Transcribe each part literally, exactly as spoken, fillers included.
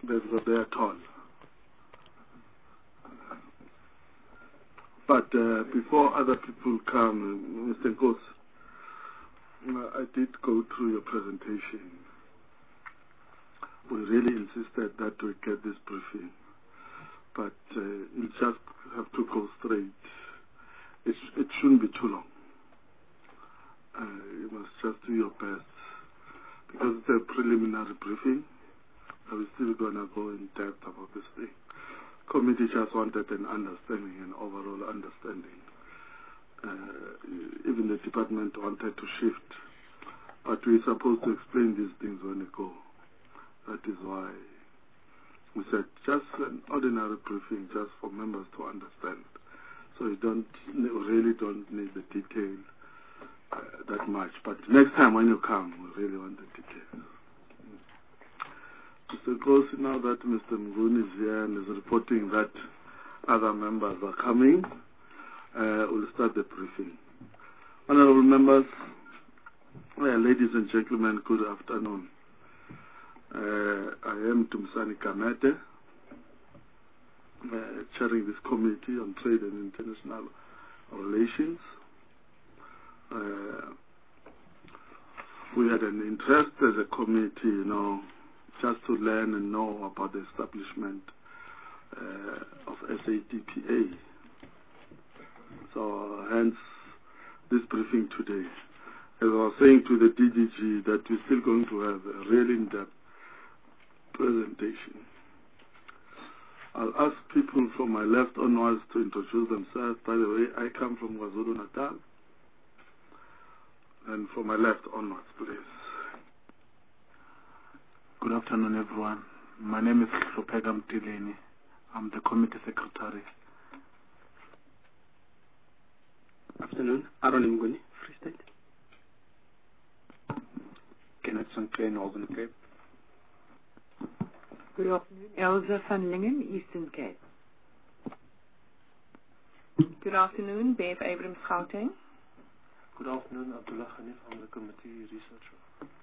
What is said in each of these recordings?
They've got their toll. But uh, before other people come, Mister Nkos, uh, I did go through your presentation. We really insisted that we get this briefing, but uh, you just have to go straight. It, sh it shouldn't be too long. Uh, you must just do your best, because it's a preliminary briefing. We're still going to go in depth about this thing. Committee just wanted an understanding, an overall understanding. Uh, even the department wanted to shift, but we're supposed to explain these things when we go. That is why we said just an ordinary briefing, just for members to understand. So you don't really don't need the detail uh, that much. But next time when you come, we really want the details. Mister Nkos, now that Mister Mnguni is here and is reporting that other members are coming, uh, we'll start the briefing. Honorable members, uh, ladies and gentlemen, good afternoon. Uh, I am Tumsani Kamete, uh, chairing this committee on trade and international relations. Uh, we had an interest as a committee, you know, just to learn and know about the establishment uh, of S A D P A. So hence this briefing today. As I was saying to the D D G that we're still going to have a really in-depth presentation. I'll ask people from my left onwards to introduce themselves. By the way, I come from KwaZulu-Natal. And from my left onwards, please. Good afternoon, everyone. My name is Hlupeka Mtileni. I'm the committee secretary. Afternoon. Aaron Mnguni, Free State. Kenneth Sinclair, Northern Cape. Good afternoon. Elsa van Lingen, Eastern Cape. Good afternoon. Bev Abrams, Gauteng. Good afternoon. Abdullah Khanif from the committee researcher.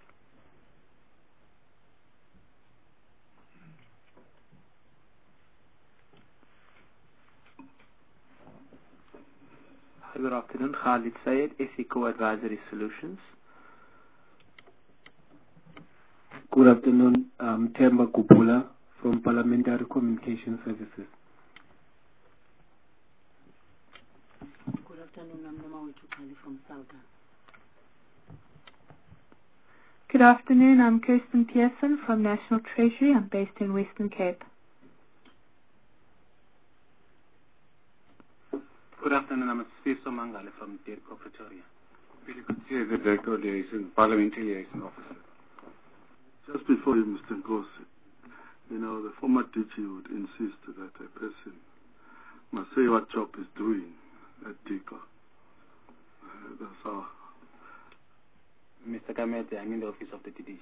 Good afternoon. Khalid Sayed, Ethico Advisory Solutions. Good afternoon. I'm Themba Kupula from Parliamentary Communication Services. Good afternoon. I'm Namawitu Kali from Salga. Good afternoon. I'm Kirsten Pearson from National Treasury. I'm based in Western Cape. Good afternoon. I'm Sfiso Mangale from DIRCO Pretoria. Really good to see the Director of Liaison, Parliamentary Liaison Officer. Just before you, Mister Nkos, you know, the former D G would insist that a person must say what job is doing at DIRCO. Uh, that's all. Mister Kamete, I'm in the office of the D D G.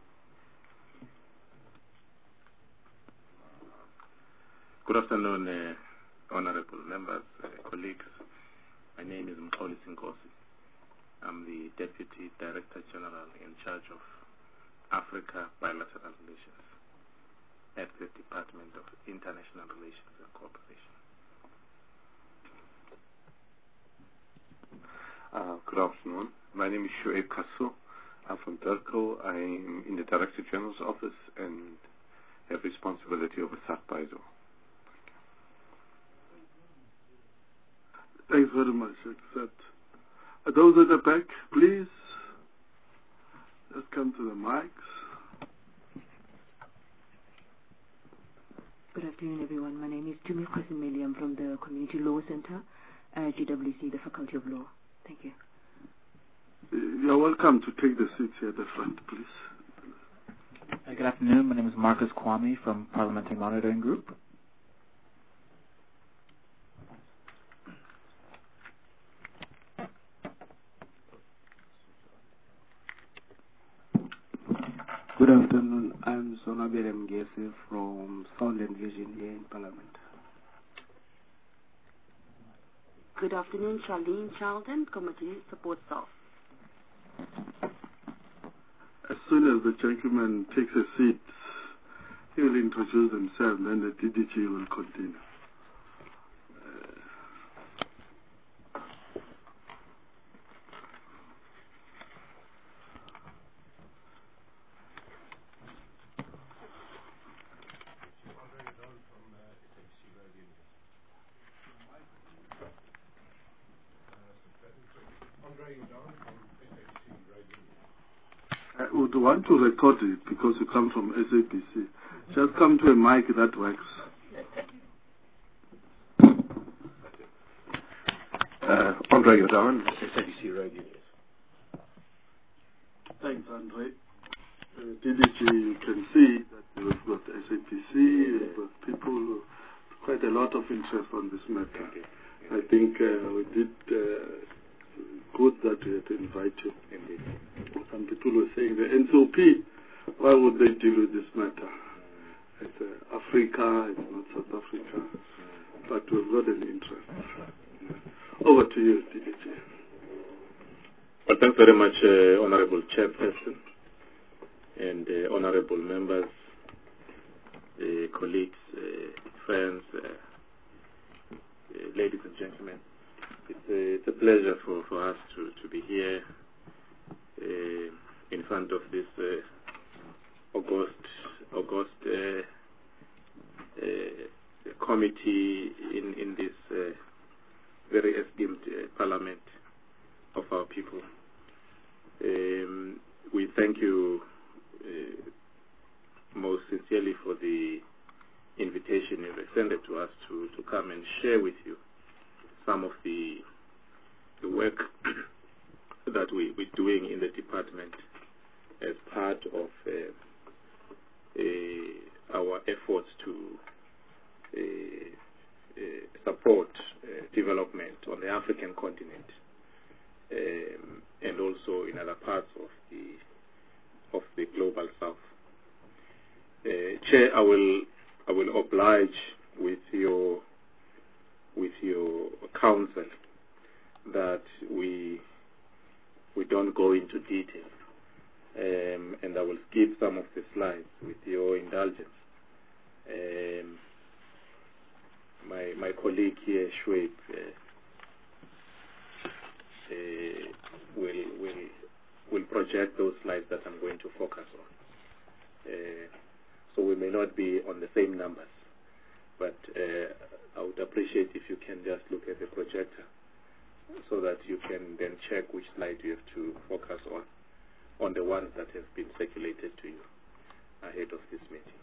Good afternoon, uh, honorable members, uh, colleagues. My name is Mkholi Sinkosi. I'm the Deputy Director General in charge of Africa Bilateral Relations at the Department of International Relations and Cooperation. Uh, good afternoon. My name is Shoaib Kassou. I'm from DIRCO. I'm in the Director General's office and have responsibility over SACPIDO. Thanks very much. Accept. Uh, those at the back, please. Let's come to the mics. Good afternoon, everyone. My name is Tumi Khosimeli. I'm from the Community Law Center at G W C, the Faculty of Law. Thank you. You're welcome to take the seats here at the front, please. Uh, good afternoon. My name is Marcus Kwame from Parliamentary Monitoring Group. Good afternoon. I'm Sonabele Mgese from Sound and Vision here in Parliament. Good afternoon, Charlene Charlton, Committee Support Staff. As soon as the gentleman takes a seat, He will introduce himself, then the D D G will continue. I would want to record it because you come from S A P C. Just come to a mic that works. Uh, Andre Jordan, S A B C Radio News. Thanks, Andre. Uh, D D G, you can see that we've got S A P C, we've got people, quite a lot of interest on this matter. I think uh, we did uh, good that we had to invite you. Indeed. Some people were saying the N C O P, why would they deal with this matter? It's uh, Africa, it's not South Africa, but we've got an interest. Over to you, D D G. Well, thanks very much, uh, Honorable Chairperson and uh, Honorable members, uh, colleagues, uh, friends, uh, uh, ladies and gentlemen. It's a, it's a pleasure for, for us to, to be here uh, in front of this uh, August, August uh, uh, committee in, in this uh, very esteemed uh, parliament of our people. Um, we thank you uh, most sincerely for the invitation you've extended to us to, to come and share with you some of the, the work that we, we're doing in the department as part of uh, uh, our efforts to uh, uh, support uh, development on the African continent um, and also in other parts of the of the global south. Uh, Chair, I will I will oblige with your with your counsel that we we don't go into detail, um, and I will skip some of the slides with your indulgence. Um, my my colleague here, Shoaib, uh, uh, will will will project those slides that I'm going to focus on. Uh, so we may not be on the same numbers, but uh, I would appreciate if you can just look at the projector so that you can then check which slide you have to focus on, on the ones that have been circulated to you ahead of this meeting.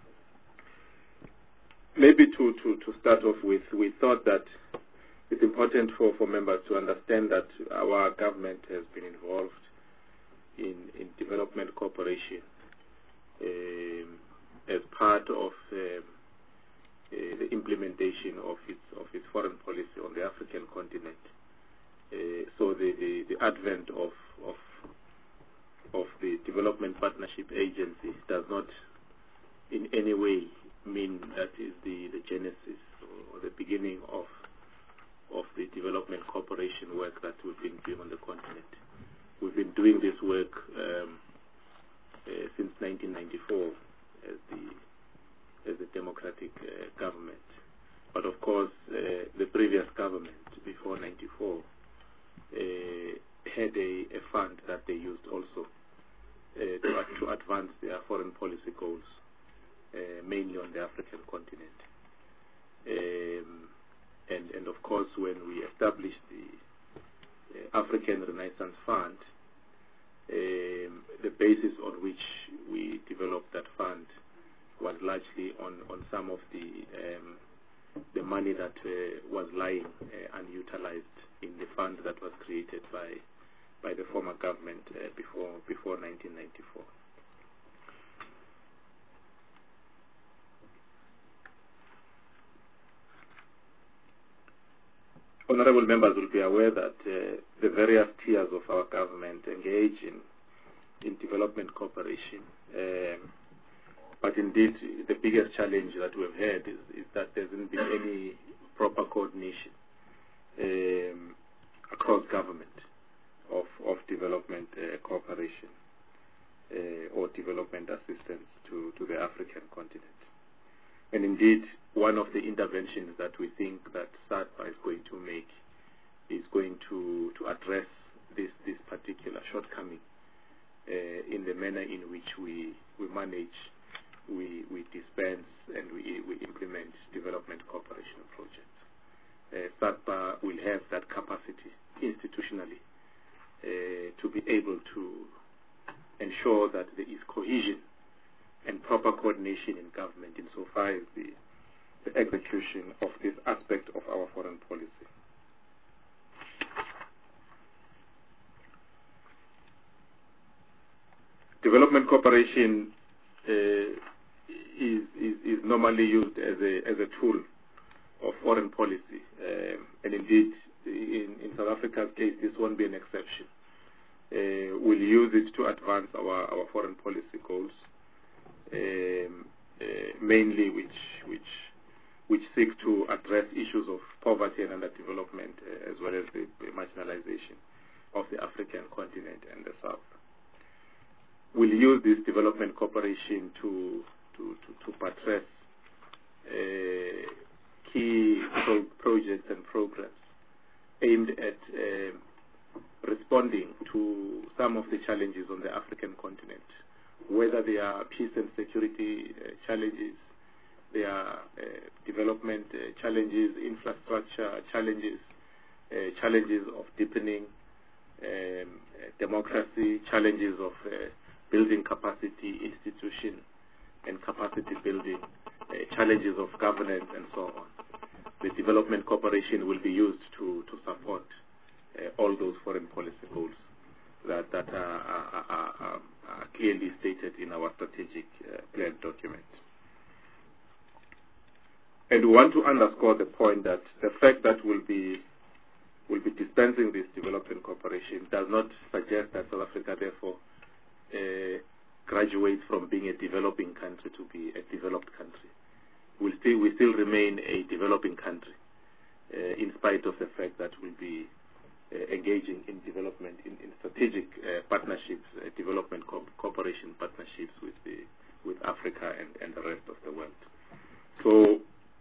Maybe to, to, to start off with, we thought that it's important for, for members to understand that our government has been involved in, in development cooperation um, as part of um, Uh, the implementation of its of its foreign policy on the African continent. Uh, so the, the, the advent of of of the Development Partnership Agency does not in any way mean that is the, the genesis or the beginning of of the development cooperation work that we've been doing on the continent. We've been doing this work um, uh, since nineteen ninety-four as the as a democratic uh, government. But of course, uh, the previous government, before ninety-four, uh, had a, a fund that they used also uh, to, to advance their foreign policy goals, uh, mainly on the African continent. Um, and, and of course, when we established the uh, African Renaissance Fund, um, the basis on which we developed that fund was largely on, on some of the um, the money that uh, was lying uh, unutilized in the fund that was created by by the former government uh, before before nineteen ninety-four. Honorable members will be aware that uh, the various tiers of our government engage in in development cooperation. Um, But indeed, the biggest challenge that we've had is, is that there hasn't been any proper coordination um, across government of, of development uh, cooperation uh, or development assistance to, to the African continent. And indeed, one of the interventions that we think that SADPA is going to make is going to, to address this, this particular shortcoming uh, in the manner in which we, we manage, we, we dispense, and we, we implement development cooperation projects. Uh, SADPA will have that capacity institutionally uh, to be able to ensure that there is cohesion and proper coordination in government insofar as the, the execution of this aspect of our foreign policy. Development cooperation uh, is, is, is normally used as a, as a tool of foreign policy, um, and indeed in, in South Africa's case this won't be an exception. Uh, we'll use it to advance our, our foreign policy goals, um, uh, mainly which which which seek to address issues of poverty and underdevelopment, uh, as well as the, the marginalization of the African continent and the South. We'll use this development cooperation to to to, to buttress uh, key pro projects and programs aimed at uh, responding to some of the challenges on the African continent, whether they are peace and security uh, challenges, they are uh, development uh, challenges, infrastructure challenges, uh, challenges of deepening um, uh, democracy, challenges of uh, building capacity, institution and capacity building, uh, challenges of governance, and so on. The development cooperation will be used to, to support uh, all those foreign policy goals that, that are, are, are, are clearly stated in our strategic uh, plan document. And we want to underscore the point that the fact that we'll be, we'll be dispensing this development cooperation does not suggest that South Africa, therefore, uh, graduates from being a developing country to be a developed country. We'll still, we still remain a developing country, uh, in spite of the fact that we'll be uh, engaging in development, in, in strategic uh, partnerships, uh, development co cooperation partnerships with, the, with Africa and, and the rest of the world. So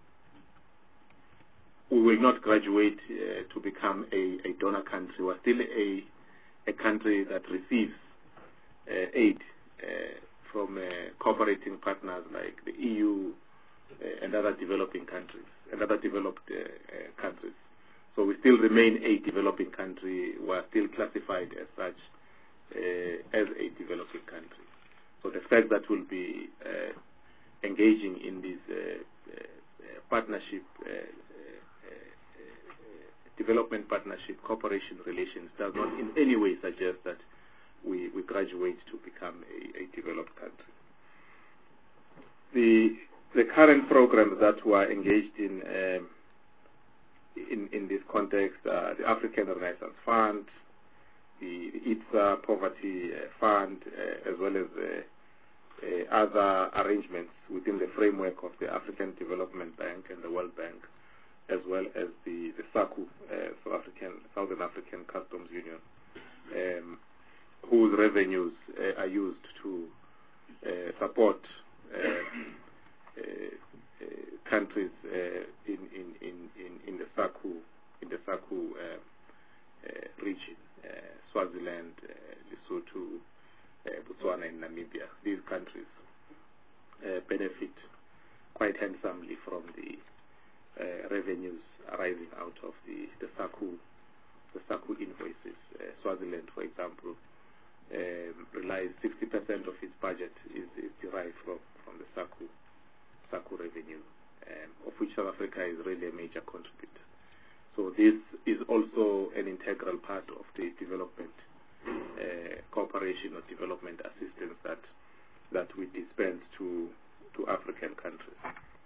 we will not graduate uh, to become a, a donor country. We're still a, a country that receives uh, aid uh, from uh, cooperating partners like the E U, Uh, and other developing countries, and other developed uh, uh, countries. So we still remain a developing country. We are still classified as such, uh, as a developing country. So the fact that we'll be uh, engaging in these uh, uh, partnership, uh, uh, uh, development partnership, cooperation relations does not in any way suggest that we, we graduate to become a, a developed country. The The current programs that we are engaged in um, in, in this context are the African Renaissance Fund, the, the I T S A Poverty uh, Fund, uh, as well as uh, uh, other arrangements within the framework of the African Development Bank and the World Bank, as well as the, the SACU, uh, South African, Southern African Customs Union, um, whose revenues uh, are used to uh, support uh, Uh, uh, countries uh, in, in, in, in, in the SACU, in the SACU uh, uh, region, uh, Swaziland, uh, Lesotho, uh, Botswana, and Namibia. These countries uh, benefit quite handsomely from the uh, revenues arising out of the, the SACU, the SACU invoices. Uh, Swaziland, for example, um, relies sixty percent of its budget is, is derived from, from the SACU. SACU revenue, um, of which South Africa is really a major contributor. So this is also an integral part of the development uh, cooperation or development assistance that that we dispense to to African countries.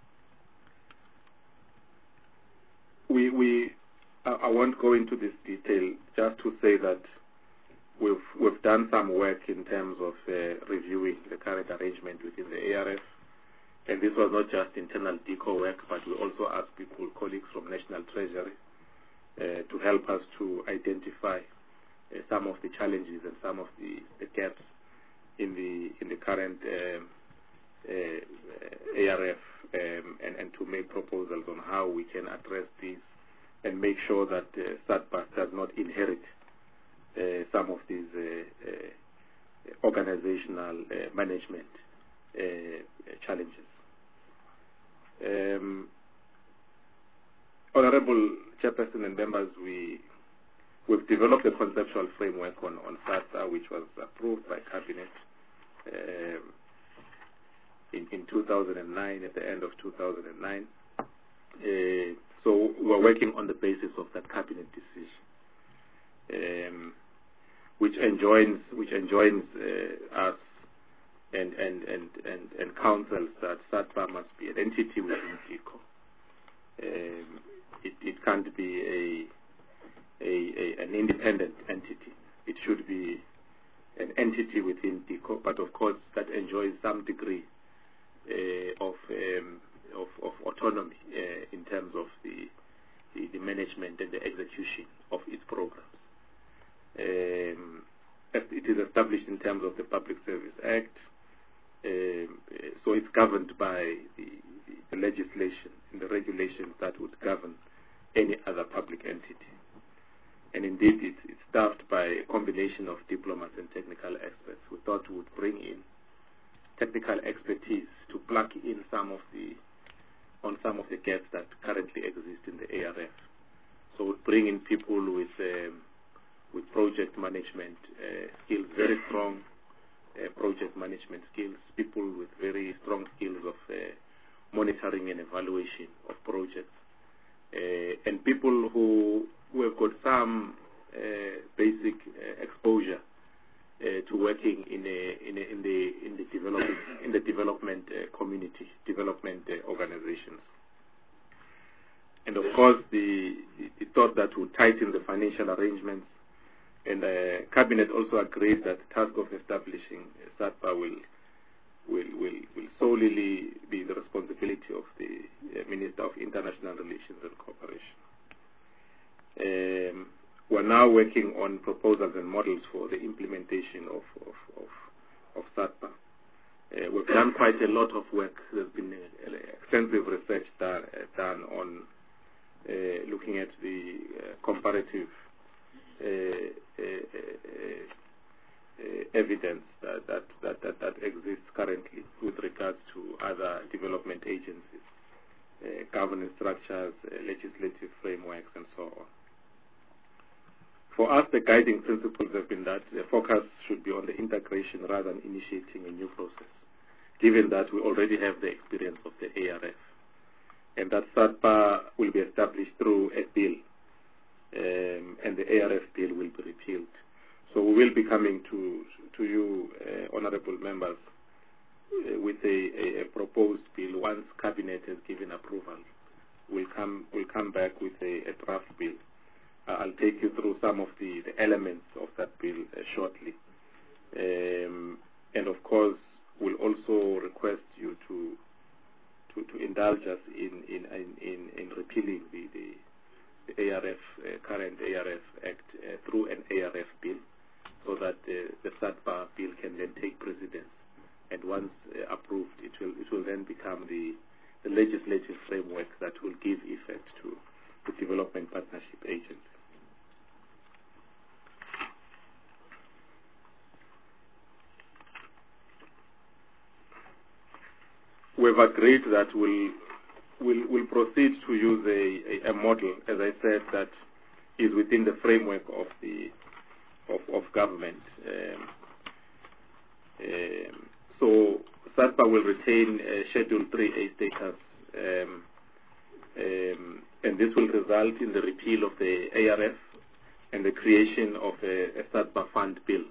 We we I, I won't go into this detail, just to say that we've we've done some work in terms of uh, reviewing the current arrangement within the A R F. And this was not just internal DECO work, but we also asked people, colleagues from National Treasury, uh, to help us to identify uh, some of the challenges and some of the, the gaps in the in the current um, uh, A R F um, and, and to make proposals on how we can address these and make sure that uh, SADPA does not inherit uh, some of these uh, uh, organizational uh, management uh, challenges. Um, Honorable Chairperson and members, we we've developed a conceptual framework on on SADPA, which was approved by Cabinet um, in in two thousand nine, at the end of two thousand nine. Uh, so we're working on the basis of that Cabinet decision, um, which enjoins which enjoins uh, us and and and and and councils that SADPA must be an entity within DICO. Um, it, it can't be a, a, a an independent entity. It should be an entity within DICO, but of course that enjoys some degree uh, of, um, of of autonomy uh, in terms of the, the the management and the execution of its programs. Um, it is established in terms of the Public Service Act, um, so it's governed by the, the, the legislation and the regulations that would govern any other public entity. And indeed, it's, it's staffed by a combination of diplomats and technical experts. We thought we would bring in technical expertise to plug in some of the on some of the gaps that currently exist in the A R F. So we bring in people with um, with project management uh, skills, very strong uh, project management skills, people with very strong skills of uh, monitoring and evaluation of projects, uh, and people who, who have got some uh, basic uh, exposure uh, to working in a, in, a, in the in the development in the development uh, community, development uh, organizations. And of course, the, the thought that would tighten the financial arrangements, and the uh, Cabinet also agreed that the task of establishing SADPA will will will will solely be the responsibility of the uh, Minister of International Relations and Cooperation. Um, we're now working on proposals and models for the implementation of of of, of SADPA. Uh, we've done quite a lot of work. There's been uh, extensive research done, uh, done on uh, looking at the uh, comparative uh, uh, uh, uh, evidence that that, that that that exists currently with regards to other development agencies, uh, governance structures, uh, legislative frameworks, and so on. For us, the guiding principles have been that the focus should be on the integration rather than initiating a new process, given that we already have the experience of the A R F, and that SADPA will be established through a bill, um, and the A R F bill will be repealed. So we will be coming to to you, uh, honourable members, uh, with a, a, a proposed bill. Once Cabinet has given approval, we'll come we'll come back with a, a draft bill. Uh, I'll take you through some of the, the elements of that bill uh, shortly, um, and of course we'll also request you to to, to indulge us in in in, in, in repealing the, the, the A R F uh, current A R F Act uh, through an A R F bill, so that uh, the SADPA bill can then take precedence, and once uh, approved, it will it will then become the the legislative framework that will give effect to the Development Partnership Agency. We've agreed that we'll, we'll, we'll proceed to use a, a, a model, as I said, that is within the framework of the of, of government. Um, um, so SADPA will retain uh, Schedule three A status, um, um, and this will result in the repeal of the A R F and the creation of a, a SADPA fund bill.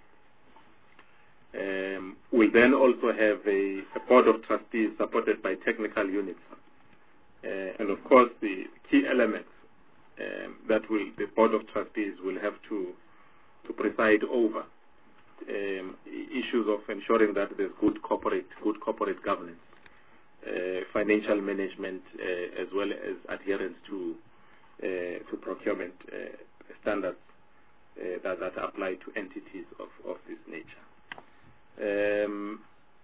Um, we'll then also have a, a board of trustees supported by technical units, uh, and of course the key elements um, that will the board of trustees will have to to preside over um, issues of ensuring that there's good corporate good corporate governance, uh, financial management, uh, as well as adherence to uh, to procurement uh, standards uh, that, that apply to entities of, of this nature. Um,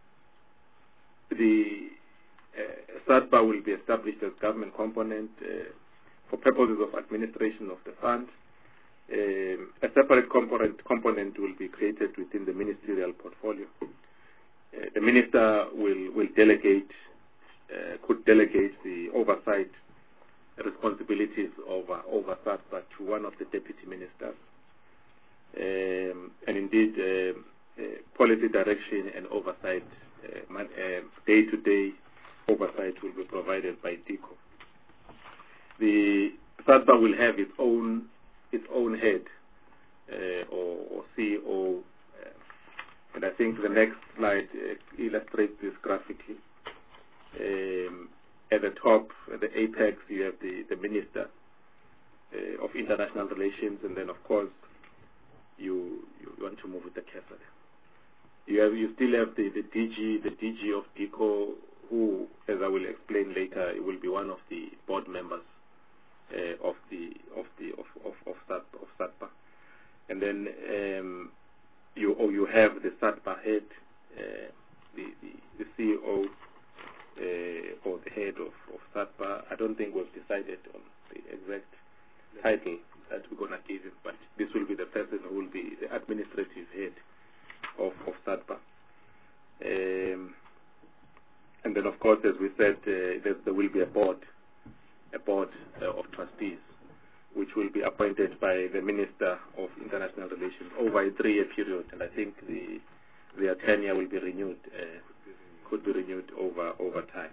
the uh, SADPA will be established as government component uh, for purposes of administration of the fund. Um, a separate component, component will be created within the ministerial portfolio. Uh, the minister will, will delegate, uh, could delegate the oversight responsibilities over, over SADPA to one of the deputy ministers. Um, and indeed, uh, uh, policy direction and oversight, uh, man, uh, day-to-day oversight will be provided by DICO. The SADPA will have its own its own head uh, or, or C E O, uh, and I think the next slide uh, illustrates this graphically. Um, at the top, at the apex, you have the, the Minister uh, of International Relations, and then of course you you want to move with the cursor there. You have you still have the, the D G, the D G of DICO, who, as I will explain later, it will be one of the board members uh, of the of the of of of, SADPA, of SADPA. And then um, you or you have the SADPA head, uh, the, the the C E O uh, or the head of of SADPA. I don't think we've decided on the exact title that we're going to give him, but this will be the person who will be the administrative head of, of SADPA. Um, and then, of course, as we said, uh, there, there will be a board, a board uh, of trustees, which will be appointed by the Minister of International Relations over a three-year period, and I think the their tenure will be renewed, uh, could be renewed over over time.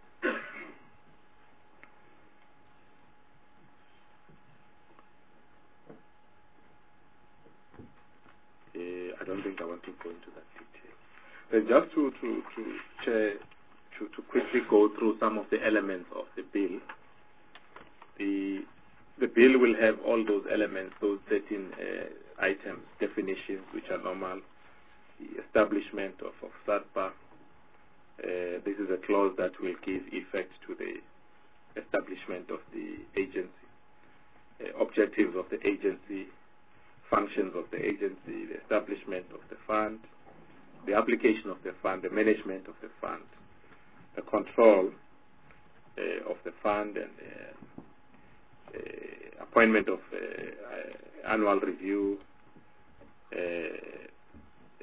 I don't think I want to go into that detail. But just to to to, share, to to quickly go through some of the elements of the bill. The the bill will have all those elements, those thirteen uh, items, definitions which are normal, the establishment of, of SADPA. Uh, this is a clause that will give effect to the establishment of the agency, uh, objectives of the agency, functions of the agency, the establishment of the fund, the application of the fund, the management of the fund, the control uh, of the fund, and uh, uh, appointment of uh, uh, annual review, uh, uh,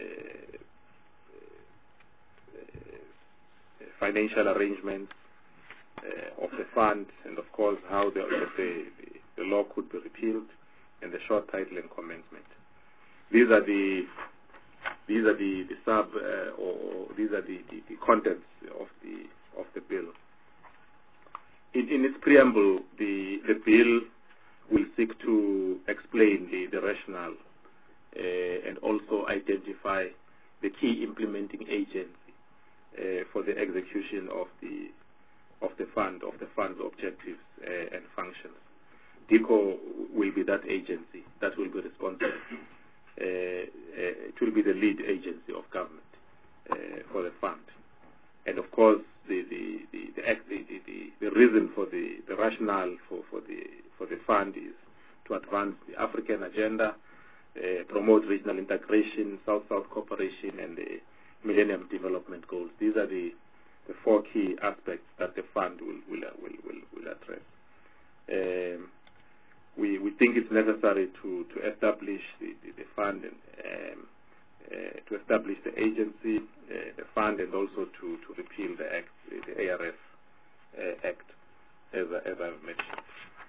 uh, financial arrangements uh, of the fund, and of course how the, the, the, the law could be repealed, and the short title and commencement. These are the these are the, the sub uh, or, or these are the, the, the contents of the of the bill. In, in its preamble, the the bill will seek to explain the, the rationale uh, and also identify the key implementing agency uh, for the execution of the of the fund of the fund's objectives uh, and functions. DICO will be that agency that will be responsible. Uh, uh, it will be the lead agency of government uh, for the fund. And of course, the the the the, the, the, the reason for the, the rationale for, for the for the fund is to advance the African agenda, uh, promote regional integration, South-South cooperation, and the Millennium Development Goals. These are the, the four key aspects that the fund will will will will, will address. Um, We, we think it's necessary to, to establish the, the, the fund, and, um, uh, to establish the agency, uh, the fund, and also to, to repeal the act, the A R F uh, Act, as, as I've mentioned.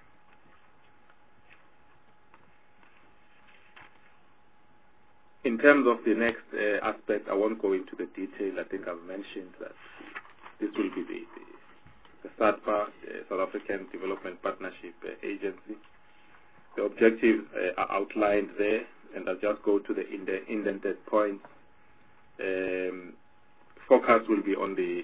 In terms of the next uh, aspect, I won't go into the detail. I think I've mentioned that this will be the, the, the SADPA, the South African Development Partnership uh, Agency. The objectives uh, are outlined there, and I'll just go to the indented points. Um, focus will be on the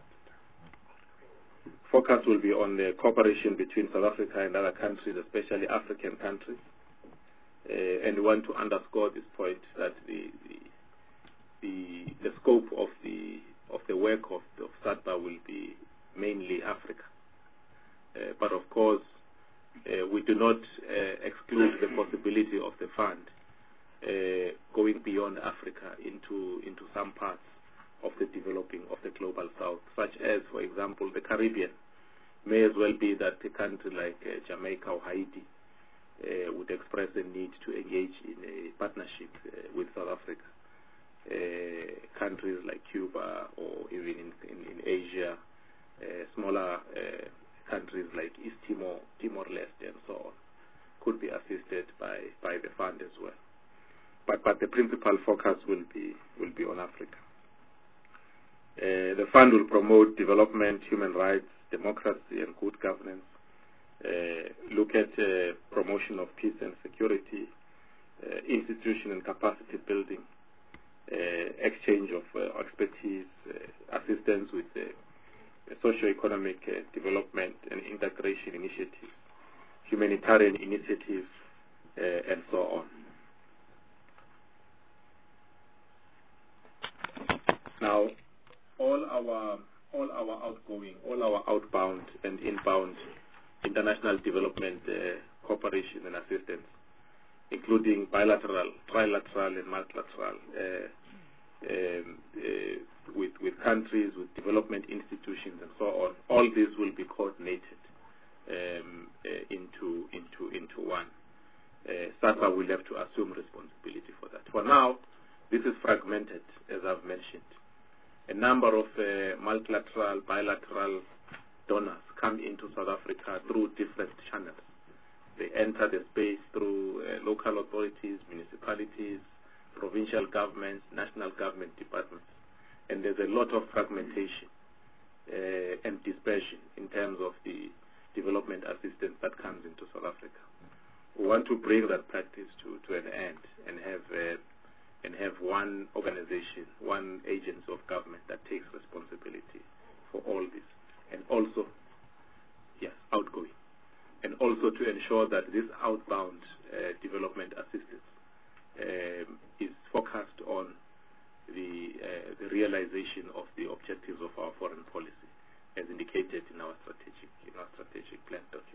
focus will be on the cooperation between South Africa and other countries, especially African countries. Uh, and we want to underscore this point that the the the, the scope of the of the work of, of SADPA will be mainly Africa, uh, but of course. Uh, we do not uh, exclude the possibility of the fund uh, going going beyond Africa into into some parts of the developing of the global south, such as, for example, the Caribbean. May as well be that a country like uh, Jamaica or Haiti uh, would express the need to engage in a partnership uh, with South Africa. Uh, countries like Cuba or even in, in, in Asia, uh, smaller uh, countries like East Timor, Timor-Leste, and so on, could be assisted by, by the fund as well. But but the principal focus will be will be on Africa. Uh, the fund will promote development, human rights, democracy, and good governance. Uh, look at uh, promotion of peace and security, uh, institution and capacity building, uh, exchange of uh, expertise, uh, assistance with uh, socio-economic uh, development and integration initiatives, humanitarian initiatives, uh, and so on. Now, all our all our outgoing, all our outbound and inbound international development uh, cooperation and assistance, including bilateral, trilateral, and multilateral, uh, um, uh, with with countries, with development institutions, and so on. All this will be coordinated um, uh, into into into one. Uh, SADPA will have to assume responsibility for that. For now, this is fragmented, as I've mentioned. A number of uh, multilateral, bilateral donors come into South Africa through different channels. They enter the space through uh, local authorities, municipalities, provincial governments, national government departments. And there's a lot of fragmentation uh, and dispersion in terms of the development assistance that comes into South Africa. We want to bring that practice to, to an end and have uh, and have one organization, one agency of government that takes responsibility for all this. And also, yes, outgoing. And also to ensure that this outbound uh, development assistance um, is focused on the, uh, the realization of the objectives of our foreign policy, as indicated in our strategic, in our strategic plan document.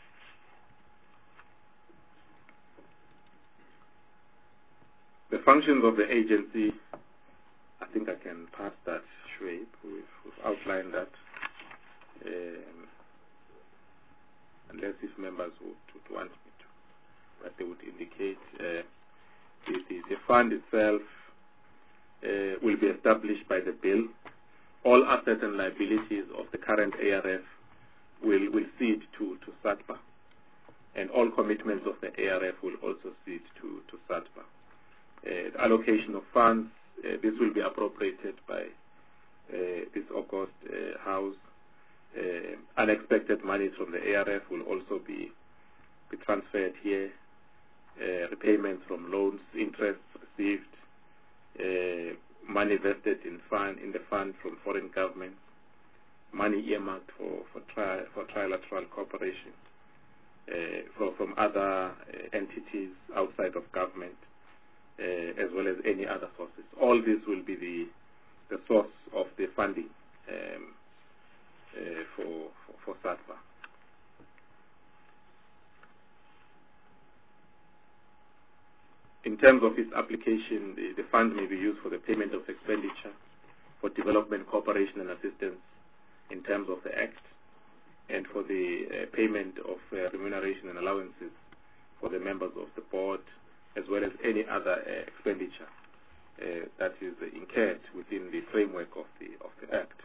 The functions of the agency, I think I can pass that, Shoaib. We've, we've outlined that. Um, unless if members would, would want me to. But they would indicate uh, the, the, the fund itself uh, will be established by the bill. All assets and liabilities of the current A R F will, will cede to, to SADPA. And all commitments of the A R F will also cede to, to SADPA. Uh, the allocation of funds, uh, this will be appropriated by uh, this August uh, House. Uh, unexpected monies from the A R F will also be, be transferred here. Uh, repayments from loans, interest received, uh, money vested in fund in the fund from foreign governments, money earmarked for for, tri for trilateral cooperation uh, for, from other uh, entities outside of government. Uh, as well as any other sources. All this will be the the source of the funding um, uh, for, for, for SADPA. In terms of its application, the, the fund may be used for the payment of expenditure, for development, cooperation, and assistance in terms of the Act, and for the uh, payment of uh, remuneration and allowances for the members of the board, as well as any other uh, expenditure uh, that is uh, incurred within the framework of the of the Act.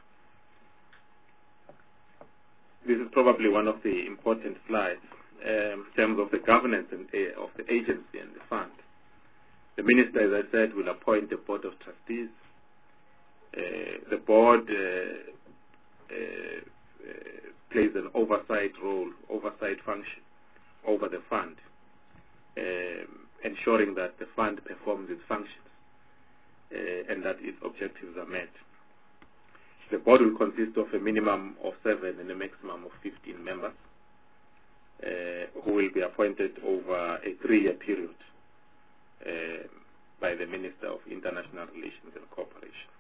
This is probably one of the important slides um, in terms of the governance and, uh, of the agency and the fund. The minister, as I said, will appoint the board of trustees. Uh, the board uh, uh, uh, plays an oversight role, oversight function over the fund. Um, ensuring that the fund performs its functions uh, and that its objectives are met. The board will consist of a minimum of seven and a maximum of fifteen members uh, who will be appointed over a three-year period uh, by the Minister of International Relations and Cooperation.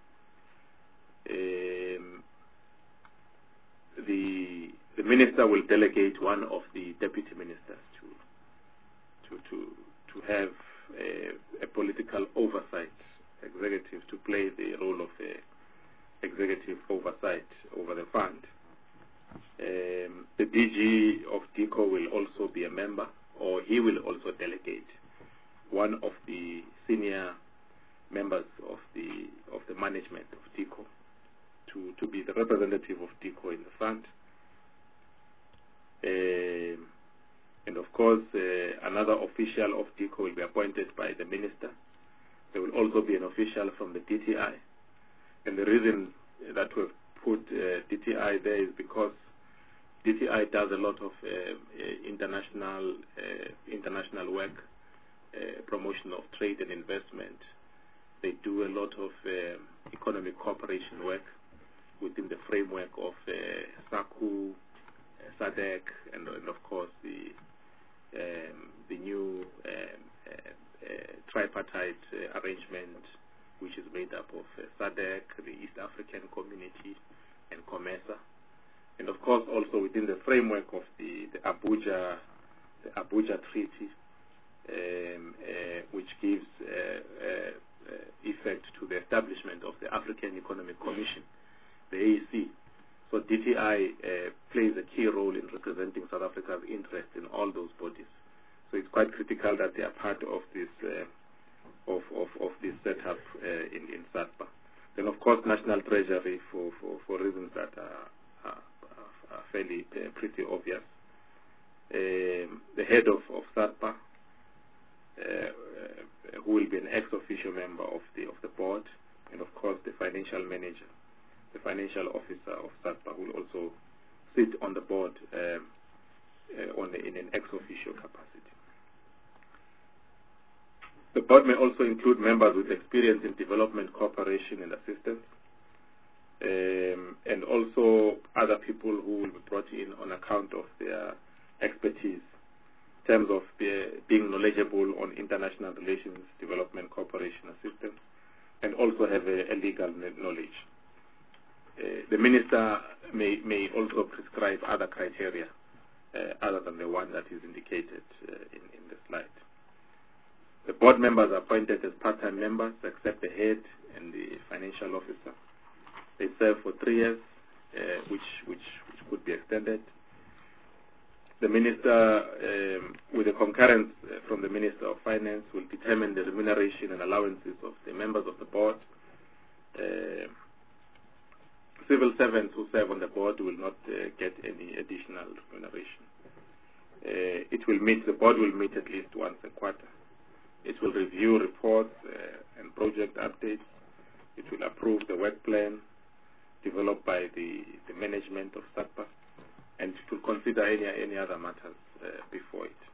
Um, the, the Minister will delegate one of the deputy ministers to to, to to have a, a political oversight executive to play the role of uh, executive oversight over the fund. Um, the D G of DECO will also be a member, or he will also delegate one of the senior members of the of the management of DECO to, to be the representative of DECO in the fund. Um, and of course, uh, another official of DECO will be appointed by the minister. There will also be an official from the D T I. And the reason that we've put uh, D T I there is because D T I does a lot of uh, uh, international uh, international work, uh, promotion of trade and investment. They do a lot of uh, economic cooperation work within the framework of uh, SACU, uh, SADC, and, and of course the um, the new um, uh, uh, tripartite uh, arrangement, which is made up of uh, SADC, the East African Community, and COMESA. And of course, also within the framework of the, the Abuja, the Abuja Treaty, um, uh, which gives uh, uh, uh, effect to the establishment of the African Economic Commission, the A E C. So D T I uh, plays a key role in representing South Africa's interest in all those bodies. So it's quite critical that they are part of this uh, of, of, of this setup uh, in, in SADPA. Then, of course, National Treasury for, for, for reasons that are, are, are fairly uh, pretty obvious. Um, the head of, of SADPA, uh, uh, who will be an ex-official member of the of the board, and of course the financial manager, the financial officer of SADPA, will also sit on the board um, uh, on the, in an ex-official capacity. The board may also include members with experience in development, cooperation, and assistance, um, and also other people who will be brought in on account of their expertise in terms of the, being knowledgeable on international relations, development, cooperation, assistance, and also have a, a legal knowledge. Uh, the minister may, may also prescribe other criteria uh, other than the one that is indicated uh, in, in the slide. The board members are appointed as part-time members, except the head and the financial officer. They serve for three years, uh, which, which, which could be extended. The minister, um, with a concurrence uh, from the Minister of Finance, will determine the remuneration and allowances of the members of the board. Uh, civil servants who serve on the board will not uh, get any additional remuneration. Uh, it will meet, the board will meet at least once a quarter. It will review reports uh, and project updates. It will approve the work plan developed by the, the management of SADPA, and it will consider any, any other matters uh, before it.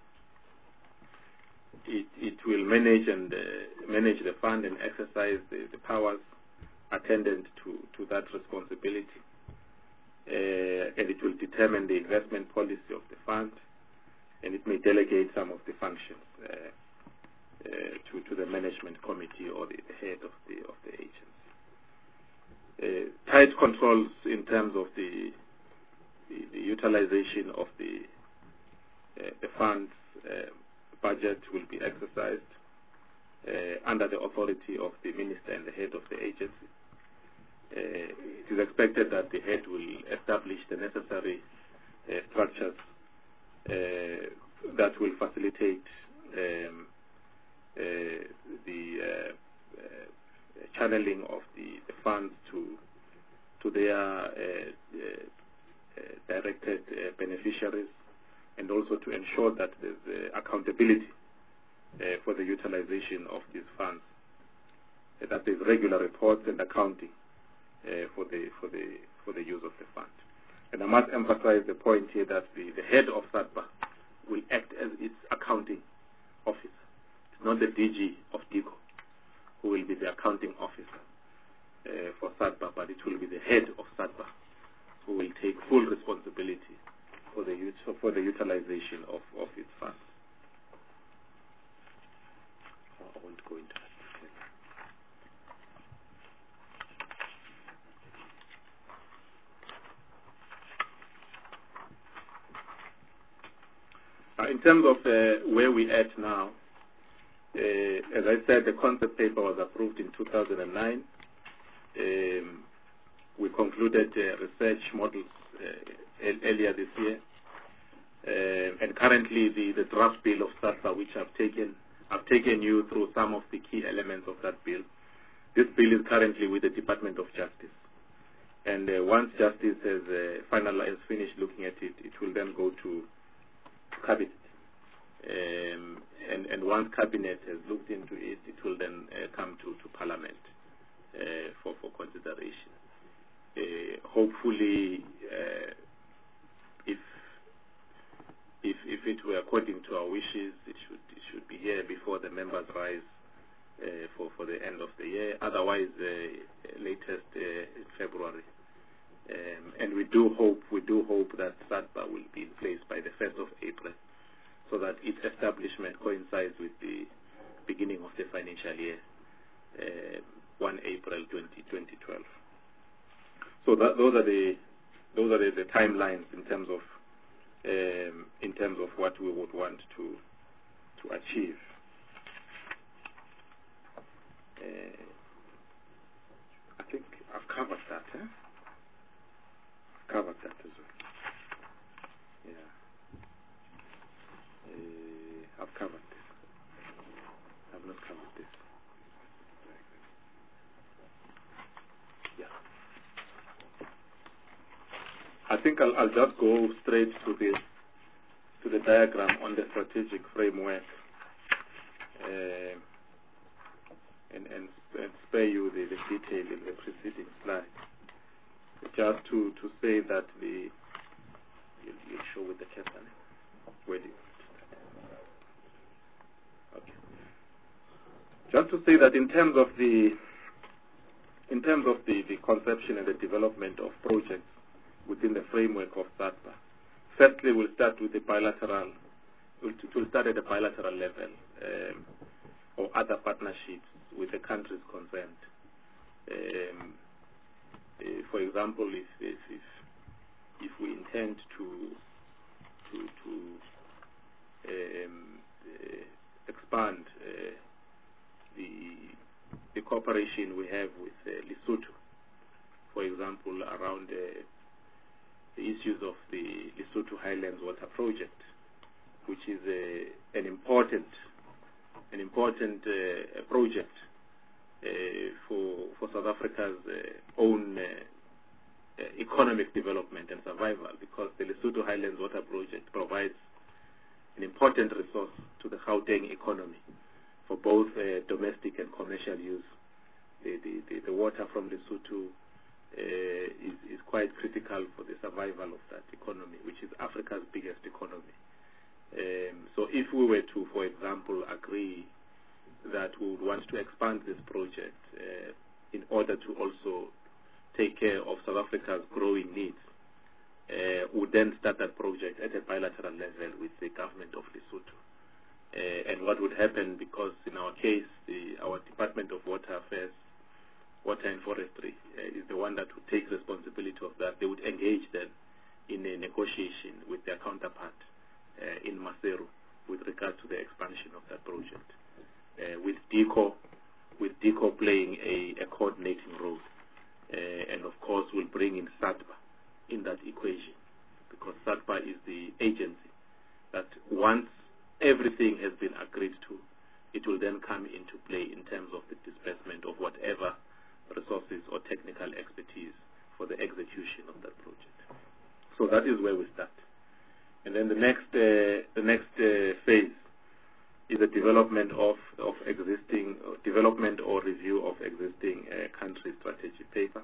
It, it will manage and uh, manage the fund and exercise the, the powers attendant to, to that responsibility. Uh, and it will determine the investment policy of the fund, and it may delegate some of the functions uh, Uh, to, to the management committee or the, the head of the of the agency. Uh, tight controls in terms of the the, the utilization of the uh, the fund's uh, budget will be exercised uh, under the authority of the minister and the head of the agency. Uh, it is expected that the head will establish the necessary uh, structures uh, that will facilitate um, Uh, the uh, uh, channeling of the, the funds to to their uh, uh, uh, directed uh, beneficiaries, and also to ensure that there's uh, accountability uh, for the utilization of these funds, uh, that there's regular reports and accounting uh, for the for the for the use of the fund. And I must emphasize the point here that the, the head of SADPA will act as its accounting officer. Not the D G of DECO, who will be the accounting officer uh, for SADPA, but it will be the head of SADPA who will take full responsibility for the use, for the utilization of, of its funds. So I won't go into that. Uh, in terms of uh, where we at now, Uh, as I said, the concept paper was approved in two thousand nine. Um, we concluded uh, research models uh, earlier this year. Uh, and currently the, the draft bill of SADPA, which I've taken, I've taken you through some of the key elements of that bill. This bill is currently with the Department of Justice. And uh, once Justice has uh, finalized, finished looking at it, it will then go to Cabinet. Um, and, and once Cabinet has looked into it, it will then uh, come to, to Parliament uh, for, for consideration. Uh, hopefully, uh, if, if if it were according to our wishes, it should it should be here before the members rise uh, for for the end of the year. Otherwise, uh, latest uh, in February. Um, and we do hope we do hope that SADPA will be in place by the first of April, so that its establishment coincides with the beginning of the financial year, uh, first of April twenty twelve. So that, those are the those are the, the timelines in terms of um, in terms of what we would want to to achieve. Uh, I think I've covered that. Eh? I've covered that as well. Yeah. Uh, I've covered this. I've not covered this. Yeah. I think I'll, I'll just go straight to the to the diagram on the strategic framework, uh, and, and and spare you the, the detail in the preceding slide. Just to, to say that the you'll, you'll show with the cursor. Where do you want to start? Okay. Just to say that in terms of the in terms of the, the conception and the development of projects within the framework of SADPA. Firstly, we'll start with the bilateral, we'll, we'll start at the bilateral level, um, or other partnerships with the countries concerned. Um, uh, for example, if, if if if we intend to to to um, uh, expand uh, the the cooperation we have with uh, Lesotho, for example, around uh, the issues of the Lesotho Highlands Water Project, which is a, an important, an important uh, project uh, for for South Africa's uh, own uh, uh, economic development and survival, because the Lesotho Highlands Water Project provides an important resource to the Gauteng economy for both uh, domestic and commercial use. The, the, the, the water from Lesotho Uh, is, is quite critical for the survival of that economy, which is Africa's biggest economy. Um, so if we were to, for example, agree that we would want to expand this project uh, in order to also take care of South Africa's growing needs, uh, we would then start that project at a bilateral level with the government of Lesotho. Uh, and what would happen, because in our case, the, our Department of Water Affairs, Water and Forestry uh, is the one that would take responsibility of that. They would engage then in a negotiation with their counterpart uh, in Maseru with regard to the expansion of that project. Uh, with DECO, with DECO playing a, a coordinating role, uh, and of course we'll bring in SADPA in that equation, because SADPA is the agency that once everything has been agreed to, it will then come into play in terms of the disbursement of whatever resources or technical expertise for the execution of that project. So that is where we start. And then the next uh, the next uh, phase is the development of, of existing, uh, development or review of existing uh, country strategy paper.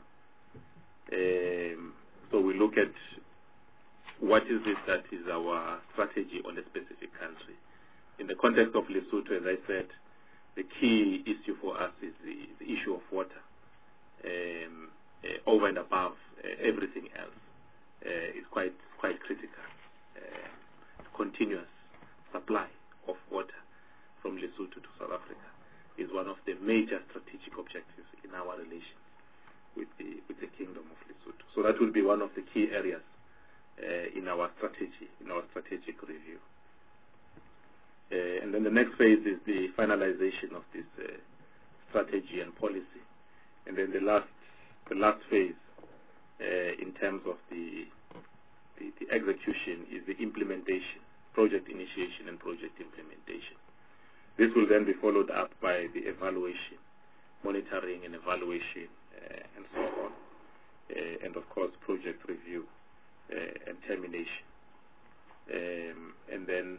Um, so we look at what is it that is our strategy on a specific country. In the context of Lesotho, as I said, the key issue for us is the, the issue of water. Um, uh, over and above uh, everything else uh, is quite quite critical. Uh, continuous supply of water from Lesotho to South Africa is one of the major strategic objectives in our relations with the with the Kingdom of Lesotho. So that will be one of the key areas uh, in our strategy, in our strategic review. Uh, and then the next phase is the finalization of this uh, strategy and policy. And then the last, the last phase uh, in terms of the, the, the execution is the implementation, project initiation and project implementation. This will then be followed up by the evaluation, monitoring and evaluation uh, and so on. Uh, and of course project review uh, and termination. Um, and then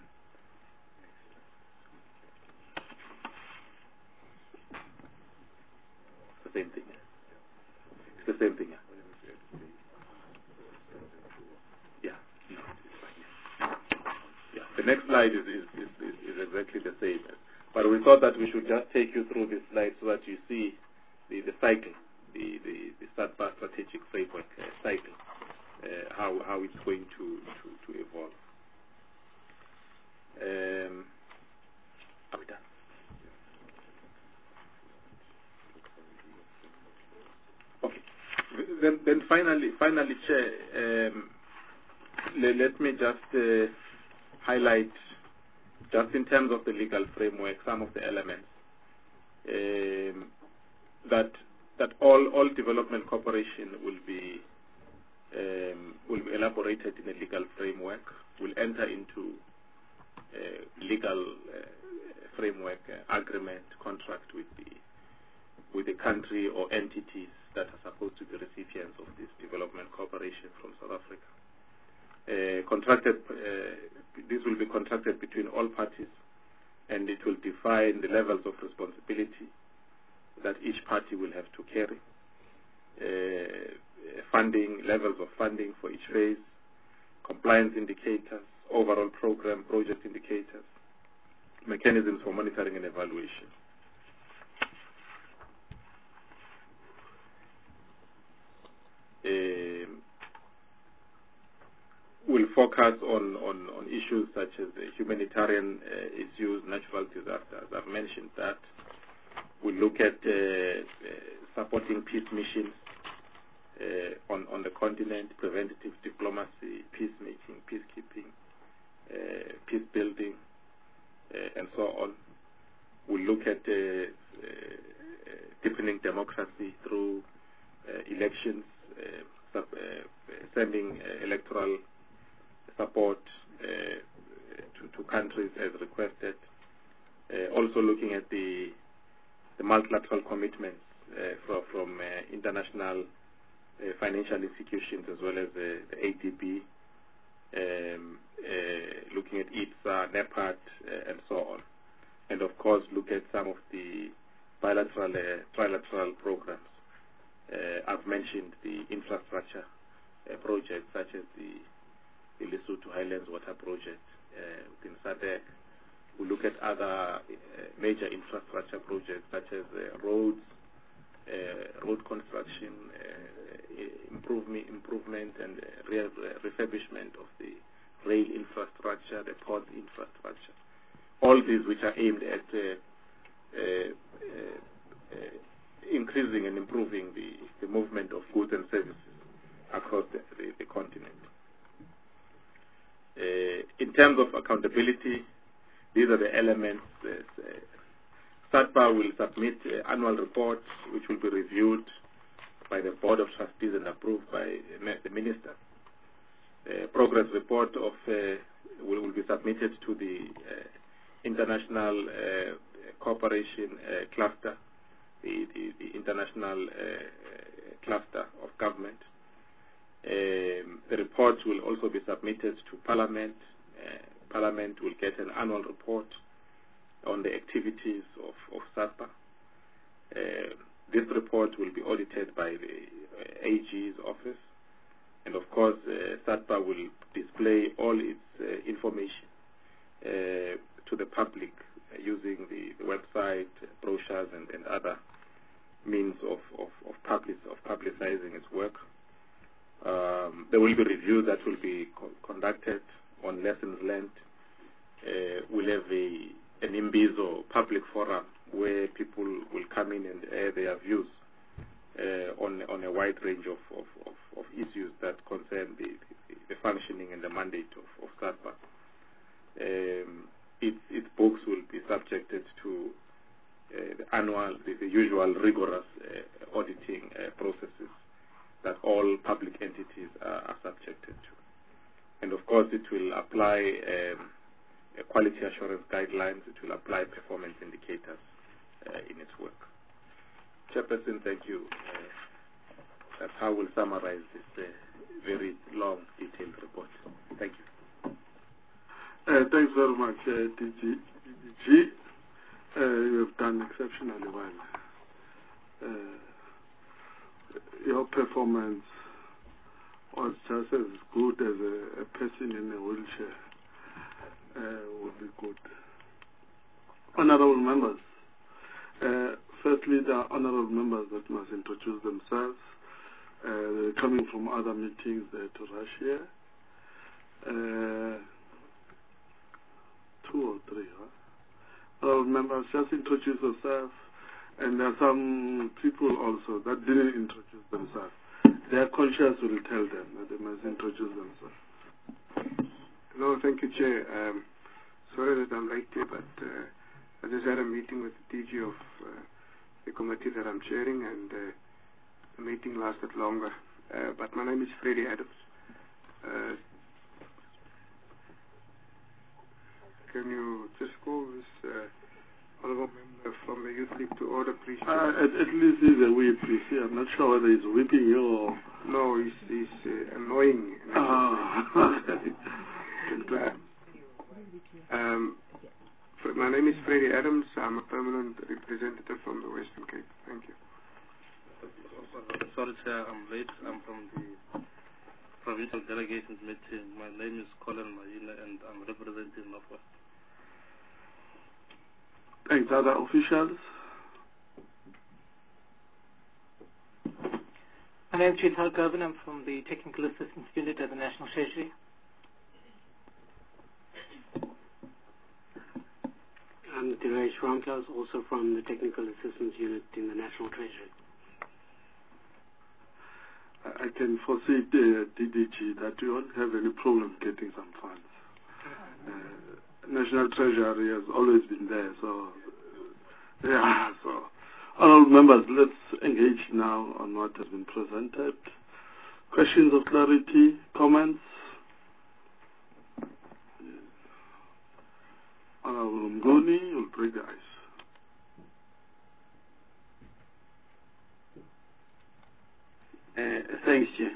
it's the same thing. It's the same thing. Yeah. Yeah. The next slide is, is, is, is exactly the same. But we thought that we should just take you through this slide so that you see the, the cycle, the, the, the SADPA strategic framework uh, cycle, uh, how, how it's going to, to, to evolve. Um, are we done? Okay. Then, then finally, finally, Chair, um, let, let me just uh, highlight, just in terms of the legal framework, some of the elements um, that that all all development cooperation will be um, will be elaborated in a legal framework, will enter into uh, legal uh, framework uh, agreement contract with the with the country or entities that are supposed to be recipients of this development cooperation from South Africa. Uh, contracted, uh, this will be contracted between all parties, and it will define the levels of responsibility that each party will have to carry, uh, funding, levels of funding for each phase, compliance indicators, overall program, project indicators, mechanisms for monitoring and evaluation. Uh, we'll focus on, on, on issues such as the humanitarian uh, issues, natural disasters. I've mentioned that. We'll look at uh, uh, supporting peace missions uh, on, on the continent, preventative diplomacy, peacemaking, peacekeeping, uh, peace building, uh, and so on. We'll look at uh, uh, deepening democracy through uh, elections, uh, sub, uh, sending uh, electoral support uh, to, to countries as requested. Uh, also looking at the the multilateral commitments uh, from, from uh, international uh, financial institutions as well as uh, the A D B, um, uh, looking at I P S A, NEPAD, uh, and so on. And of course look at some of the bilateral, uh, trilateral programs. Uh, I've mentioned the infrastructure uh, projects such as the, the Lesotho Highlands Water Project uh, within SADC. We look at other uh, major infrastructure projects such as uh, roads, uh, road construction, uh, improvement, improvement and uh, re refurbishment of the rail infrastructure, the port infrastructure. All these which are aimed at uh, uh, uh, uh, increasing and improving the, the movement of goods and services across the, the, the continent. Uh, in terms of accountability, these are the elements. Uh, SADPA will submit uh, annual reports which will be reviewed by the Board of Trustees and approved by uh, the Minister. Uh, progress report of uh, will, will be submitted to the uh, International uh, Cooperation uh, Cluster, the, the, the International uh, Cluster of Government. Um, the reports will also be submitted to Parliament. Uh, Parliament will get an annual report on the activities of, of SADPA. Uh, this report will be audited by the uh, A G's office, and of course uh, SADPA will display all its uh, information uh, to the public uh, using the, the website, uh, brochures, and, and other means of, of, of, public, of publicizing its work. Um, there will be reviews that will be co conducted on lessons learned. Uh, we'll have a, an Imbizo public forum where people will come in and air their views uh, on, on a wide range of, of, of, of issues that concern the, the, the functioning and the mandate of, of SADPA. Um, its, its books will be subjected to uh, the annual, the, the usual rigorous uh, auditing uh, processes that all public entities are, are subjected to. And of course, it will apply um, quality assurance guidelines, it will apply performance indicators uh, in its work. Chairperson, thank you. Uh, that's how we'll summarize this uh, very long, detailed report. Thank you. Uh, thanks very much, uh, D G. D G. Uh, you have done exceptionally well. Uh, your performance was just as good as a, a person in a wheelchair uh, would be good. Honorable members, uh, firstly, there are honorable members that must introduce themselves. Uh, they're coming from other meetings there to rush here. Uh, two or three, huh? Honorable members, just introduce yourself. And there are some people also that didn't introduce themselves. Their conscience will tell them that they must introduce themselves. Hello, thank you, Chair. Um, sorry that I'm late here, but uh, I just had a meeting with the D G of uh, the committee that I'm chairing, and uh, the meeting lasted longer. Uh, but my name is Freddie Adams. Uh, can you just call this uh, honorable member from the Youth League to order, please? Uh, at, at least he's a whip, you see. I'm not sure whether he's whipping you or... No, he's, he's uh, annoying. Oh, okay. uh, um, my name is Freddie Adams. I'm a permanent representative from the Western Cape. Thank you. Sorry, Chair, I'm late. I'm from the provincial delegations meeting. My name is Colin Maina, and I'm representing Northwest. Thanks. Other officials? My name is Chital Gervin. I'm from the Technical Assistance Unit at the National Treasury. I'm Dinesh Ramklaus, also from the Technical Assistance Unit in the National Treasury. I can foresee the D D G that you won't have any problem getting some funds. Uh, National Treasury has always been there, so yeah. So, honorable members, let's engage now on what has been presented. Questions of clarity, comments. Honorable Mnguni, you'll break the ice. Uh, thanks, Chair.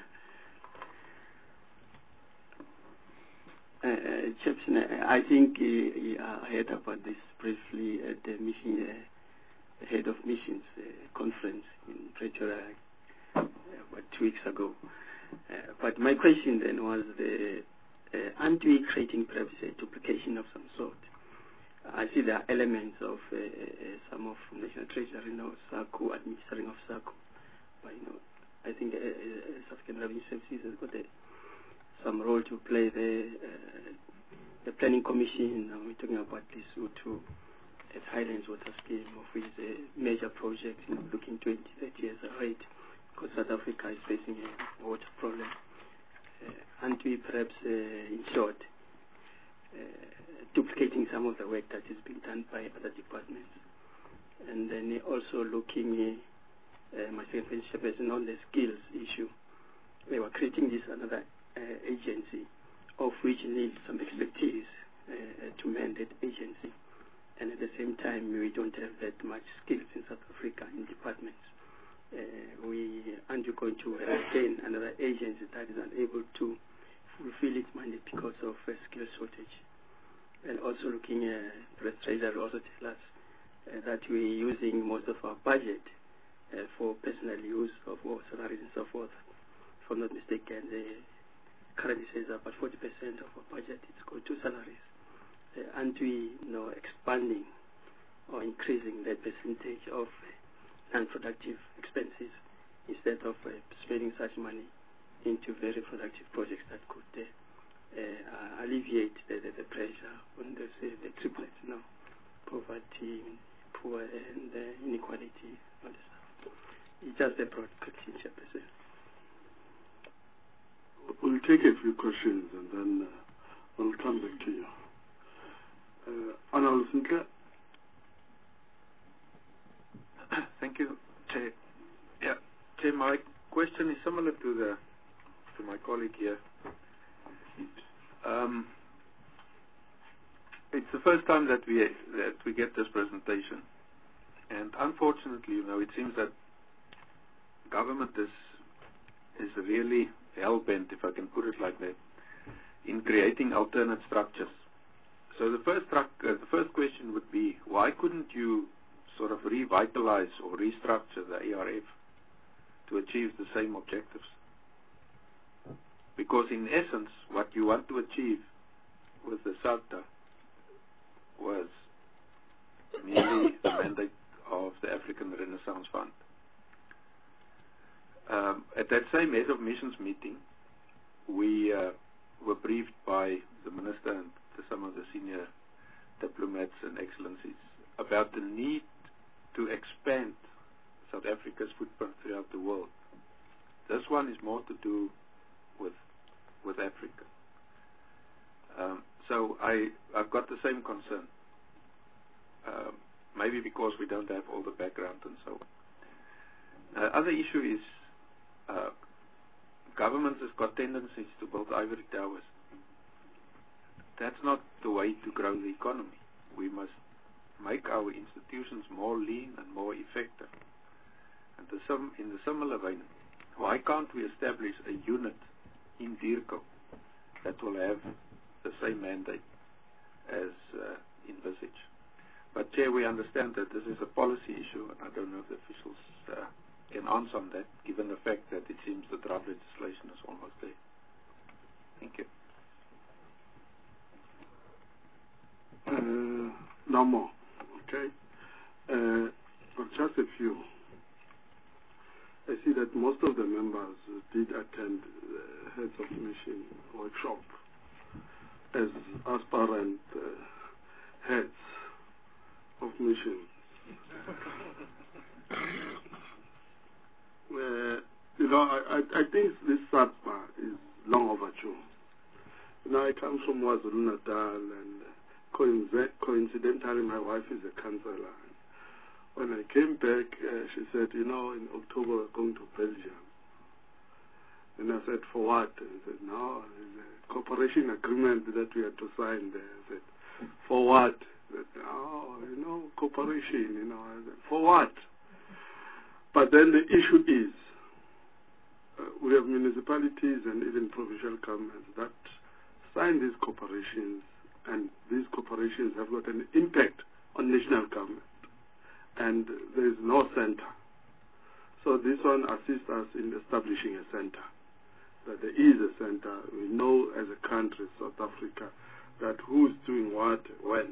Uh, uh, Chairperson, I think uh, I heard about this briefly at the mission, uh, head of missions uh, conference in Pretoria uh, about two weeks ago. Uh, but my question then was, the, uh, aren't we creating perhaps a duplication of some sort? I see there are elements of uh, uh, some of National Treasury, you know, SACU, administering of SACU, but you know, I think uh, uh, South African Revenue Services has got a, some role to play there. Uh, the Planning Commission, uh, we're talking about this U two at Highlands Water Scheme, of which is a major project, you know, looking twenty, thirty years ahead, because South Africa is facing a water problem. Uh, and we perhaps, uh, in short, uh, duplicating some of the work that is being done by other departments. And then also looking uh, Uh, my second person on the skills issue. We were creating this another uh, agency of which needs some expertise uh, to man that agency. And at the same time, we don't have that much skills in South Africa in departments. Uh, we aren't going to retain another agency that is unable to fulfill its mandate because of uh, skill shortage. And also looking at uh, the Treasury also tell us uh, that we're using most of our budget Uh, for personal use of all salaries and so forth. If I'm not mistaken, the currently says about forty percent of our budget is going to salaries. Uh, and we you know expanding or increasing that percentage of uh, non-productive expenses instead of uh, spending such money into very productive projects that could uh, uh, alleviate the, the, the pressure on the, uh, the triplets, you know, poverty, poor, and uh, inequality, all this. It's just a broad question, Chairperson. We'll take a few questions and then uh, we'll come back to you. Uh, Speaker. Thank you, Chair. Yeah, Chair, my question is similar to the to my colleague here. Um, it's the first time that we that we get this presentation, and unfortunately, you know, it seems that government is is really hell bent, if I can put it like that, in creating alternate structures. So the first uh, the first question would be, why couldn't you sort of revitalize or restructure the A R F to achieve the same objectives? Because in essence, what you want to achieve with the SADA was merely the mandate of the African Renaissance Fund. Um, at that same head of missions meeting, we uh, were briefed by the minister and some of the senior diplomats and excellencies about the need to expand South Africa's footprint throughout the world. This one is more to do with with Africa. Um, so I I've got the same concern. Um, maybe because we don't have all the background and so on. Uh, other issue is uh, governments has got tendencies to build ivory towers. That's not the way to grow the economy. We must make our institutions more lean and more effective. And the sim in the similar vein, why can't we establish a unit in DIRCO that will have the same mandate as uh, envisaged? But Chair, we understand that this is a policy issue, and I don't know if the officials uh, can answer on that, given the fact that it seems the draft legislation is almost there. Thank you. Uh, no more. Okay. Uh, just a few. I see that most of the members did attend the Heads of Mission workshop as aspirant uh, heads of mission. uh, you know, I, I, I think this SADMA is long overdue. You know, I come from KwaZulu-Natal, and coincidentally, my wife is a counselor. When I came back, uh, she said, you know, in October we're going to Belgium. And I said, for what? And he said, no, there's a cooperation agreement that we had to sign there. I said, for what? I said, oh, you know, cooperation, you know. I said, for what? But then the issue is, uh, we have municipalities and even provincial governments that sign these cooperations, and these corporations have got an impact on national government, and there is no center. So this one assists us in establishing a center, that there is a center. We know as a country, South Africa, that who's doing what, when.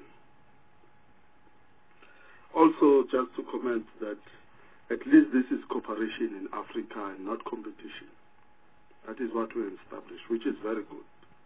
Also, just to comment that at least this is cooperation in Africa and not competition. That is what we established, which is very good.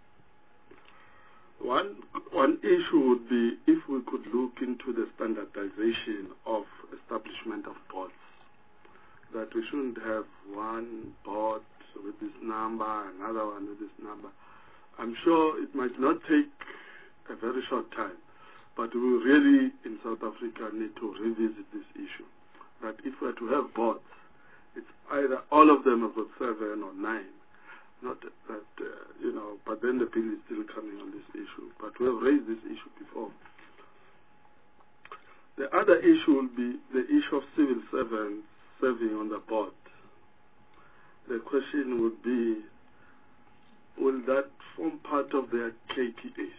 One, one issue would be if we could look into the standardization of establishment of boards, that we shouldn't have one board with this number, another one with this number. I'm sure it might not take a very short time, but we really, in South Africa, need to revisit this issue. That if we are to have boards, it's either all of them have got seven or nine. Not that, uh, you know, but then the bill is still coming on this issue. But we have raised this issue before. The other issue will be the issue of civil servants serving on the board. The question would be, will that form part of their K P As?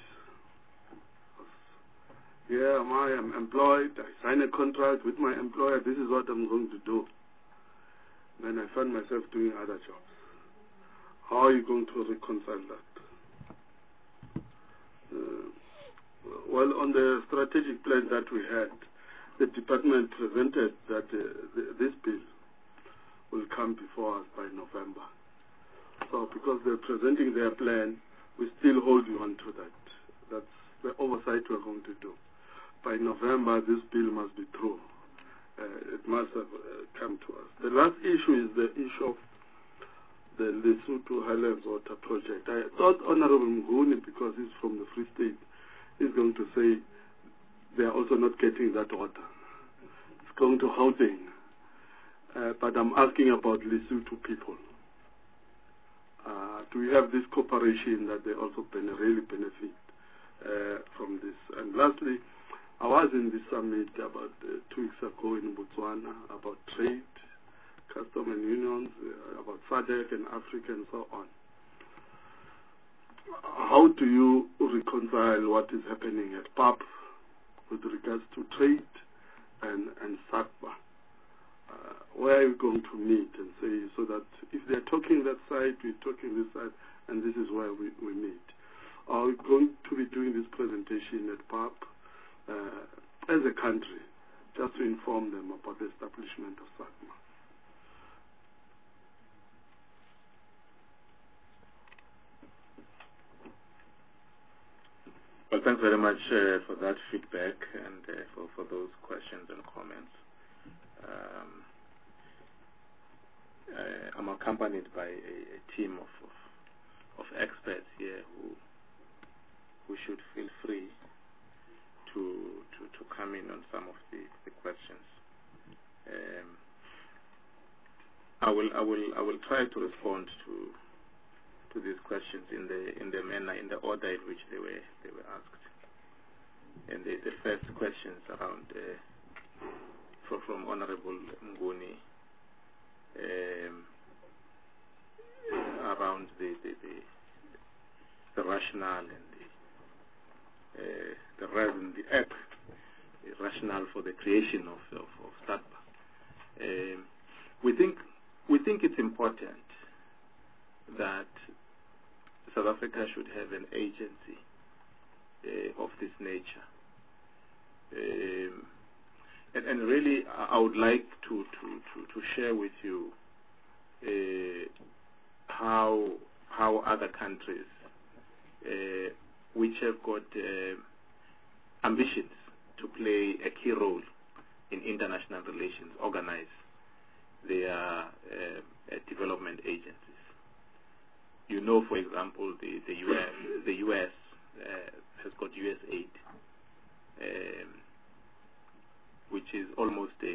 Here am I, I'm employed, I sign a contract with my employer, this is what I'm going to do. Then I find myself doing other jobs. How are you going to reconcile that? Uh, well, on the strategic plan that we had, the department presented that uh, the, this bill will come before us by November. So because they're presenting their plan, we still hold you on to that. That's the oversight we're going to do. By November, this bill must be through. Uh, it must have uh, come to us. The last issue is the issue of the Lesotho Highlands Water Project. I thought Honorable Mnguni, because he's from the Free State, is going to say they are also not getting that water. It's going to Gauteng. Uh, but I'm asking about Lesotho people. Uh, do we have this cooperation that they also ben really benefit uh, from this? And lastly, I was in this summit about uh, two weeks ago in Botswana about trade, custom and unions, uh, about SADC and Africa and so on. How do you reconcile what is happening at P A P with regards to trade and, and SADC? Uh, where are you going to meet and say, so that if they're talking that side, we're talking this side, and this is where we, we meet? Are we going to be doing this presentation at P A P uh, as a country, just to inform them about the establishment of SADC? Well, thanks very much uh, for that feedback and uh, for, for those questions and comments. Um, uh, I'm accompanied by a, a team of, of, of experts here who who should feel free to to, to come in on some of the, the questions. Um, I will I will I will try to respond to to these questions in the in the manner in the order in which they were they were asked. And the, the first questions around. Uh, from Honorable Mnguni um, around the the, the the rationale and the uh, the reason, the app, the rationale for the creation of of, of SADC. Um, we think we think it's important that South Africa should have an agency uh, of this nature. Um, And, and really, I would like to, to, to, to share with you uh, how how other countries, uh, which have got uh, ambitions to play a key role in international relations, organize their uh, uh, development agencies. You know, for example, the the U S the U S uh, has got U S aid. Um, which is almost a,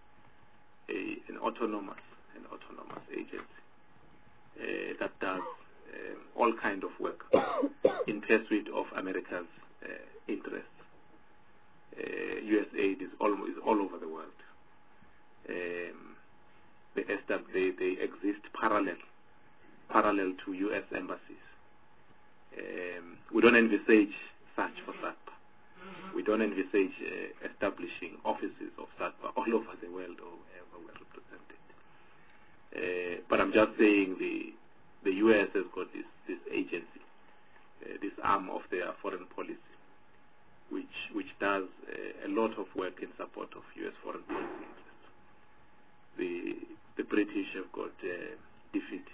a an autonomous an autonomous agency uh, that does um, all kind of work in pursuit of America's uh, interests. Uh, U S aid is almost is all over the world. Um, they, they they exist parallel parallel to U S embassies. Um, we don't envisage such for SADC. We don't envisage uh, establishing offices of SADC all over the world or wherever we're represented. Uh, but I'm just saying the the U S has got this this agency, uh, this arm of their foreign policy, which which does uh, a lot of work in support of U S foreign policy interests. The the British have got uh, DFID,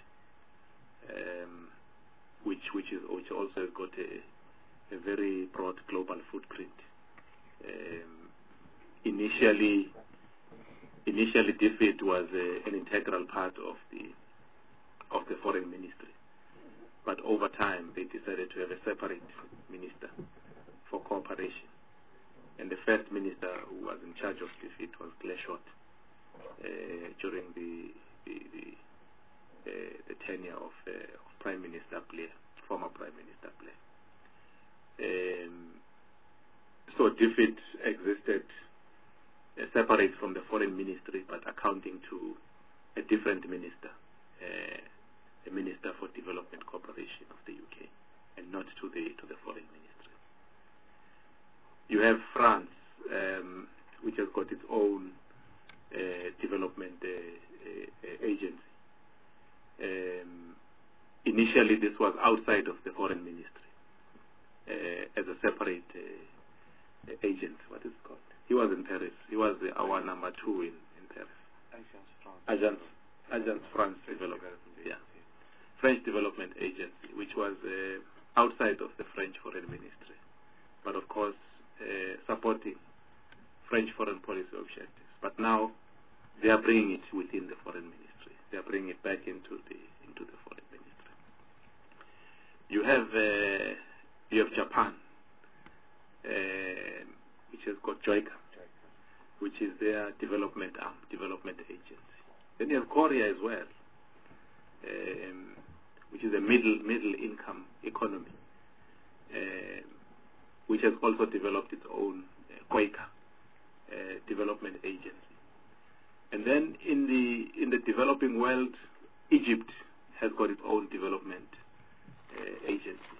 um, which which is which also has got a a very broad global footprint. Um, initially, initially DFID was uh, an integral part of the of the foreign ministry, but over time they decided to have a separate minister for cooperation. And the first minister who was in charge of DFID was Clare Short uh, during the the, the, uh, the tenure of, uh, of Prime Minister Blair, former Prime Minister Blair. Um, so DFID existed uh, separate from the foreign ministry, but accounting to a different minister, uh, the Minister for Development Cooperation of the U K, and not to the to the foreign ministry. You have France, um, which has got its own uh, development uh, uh, agency. Um, initially, this was outside of the foreign ministry. Uh, as a separate uh, agent, what is it called? He was in Paris. He was uh, our number two in, in Paris. Agence France. Agence, Agence France Development. Yeah. French Development Agency, which was uh, outside of the French Foreign Ministry, but of course uh, supporting French foreign policy objectives. But now they are bringing it within the Foreign Ministry. They are bringing it back into the into the Foreign Ministry. You have. Uh, You have Japan, uh, which which has got JOICA, which is their development arm, development agency. Then you have Korea as well, um, which is a middle middle income economy, uh, which has also developed its own uh, JOICA, uh, development agency. And then in the in the developing world, Egypt has got its own development uh, agency.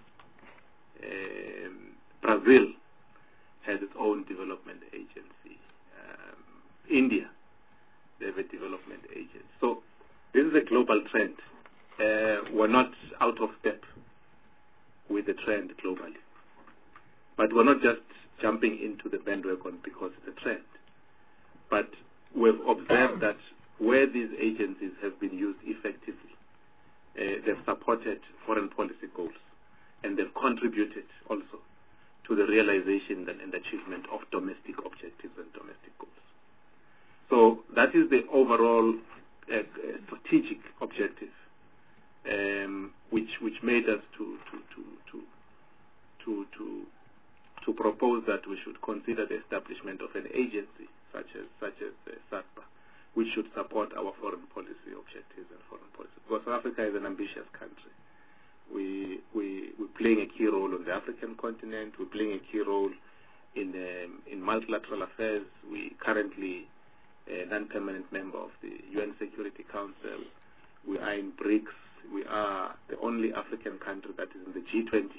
Um, Brazil has its own development agency. Um, India, they have a development agency. So this is a global trend. Uh, we're not out of step with the trend globally. But we're not just jumping into the bandwagon because it's a trend. But we've observed that where these agencies have been used effectively, uh, they've supported foreign policy goals, and they've contributed also to the realization and achievement of domestic objectives and domestic goals. So that is the overall uh, strategic objective, um, which which made us to to to to to to, to propose that we should consider the establishment of an agency such as such as uh, SASPA, which should support our foreign policy objectives and foreign policy. Because South Africa is an ambitious country. We, we, we're playing a key role on the African continent. We're playing a key role in, um, in multilateral affairs. We currently a non-permanent member of the U N Security Council. We are in BRICS. We are the only African country that is in the G twenty.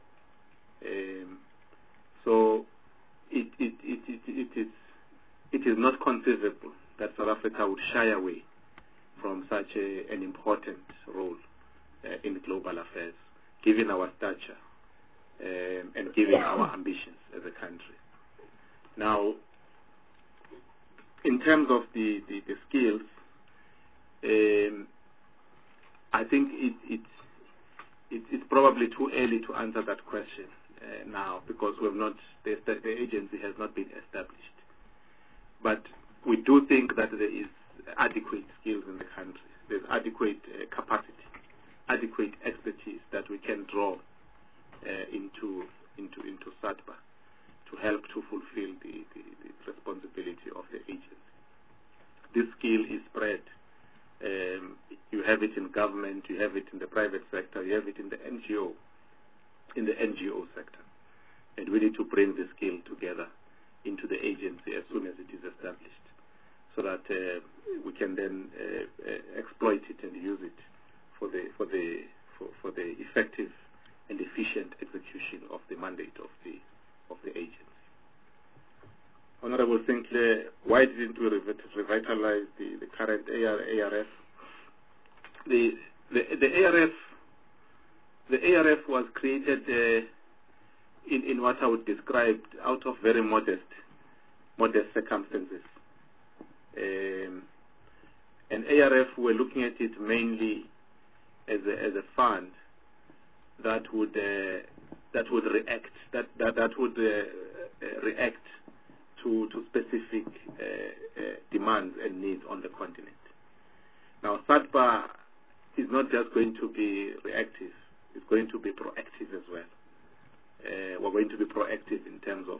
Um, so it, it, it, it, it, is, it is not conceivable that South Africa would shy away from such a, an important role Uh, in global affairs, given our stature um, and given our ambitions as a country. Now, in terms of the, the, the skills, um, I think it, it, it, it's probably too early to answer that question uh, now, because we've not the, the agency has not been established. But we do think that there is adequate skills in the country. There's adequate uh, capacity, adequate expertise that we can draw uh, into into into SASPA to help to fulfill the, the, the responsibility of the agency. This skill is spread. Um, you have it in government, you have it in the private sector, you have it in the N G O, in the N G O sector, and we need to bring the skill together into the agency as soon as it is established, so that uh, we can then uh, uh, exploit it and use it for the for the for, for the effective and efficient execution of the mandate of the of the agency. Honorable Sinclair, why didn't we revitalize the, the current A R F? The the the A R F the A R F was created uh, in in what I would describe out of very modest modest circumstances. Um, and A R F, we're looking at it mainly as a, as a fund that would uh, that would react that that, that would uh, uh, react to to specific uh, uh, demands and needs on the continent. Now, SASPA is not just going to be reactive; it's going to be proactive as well. Uh, we're going to be proactive in terms of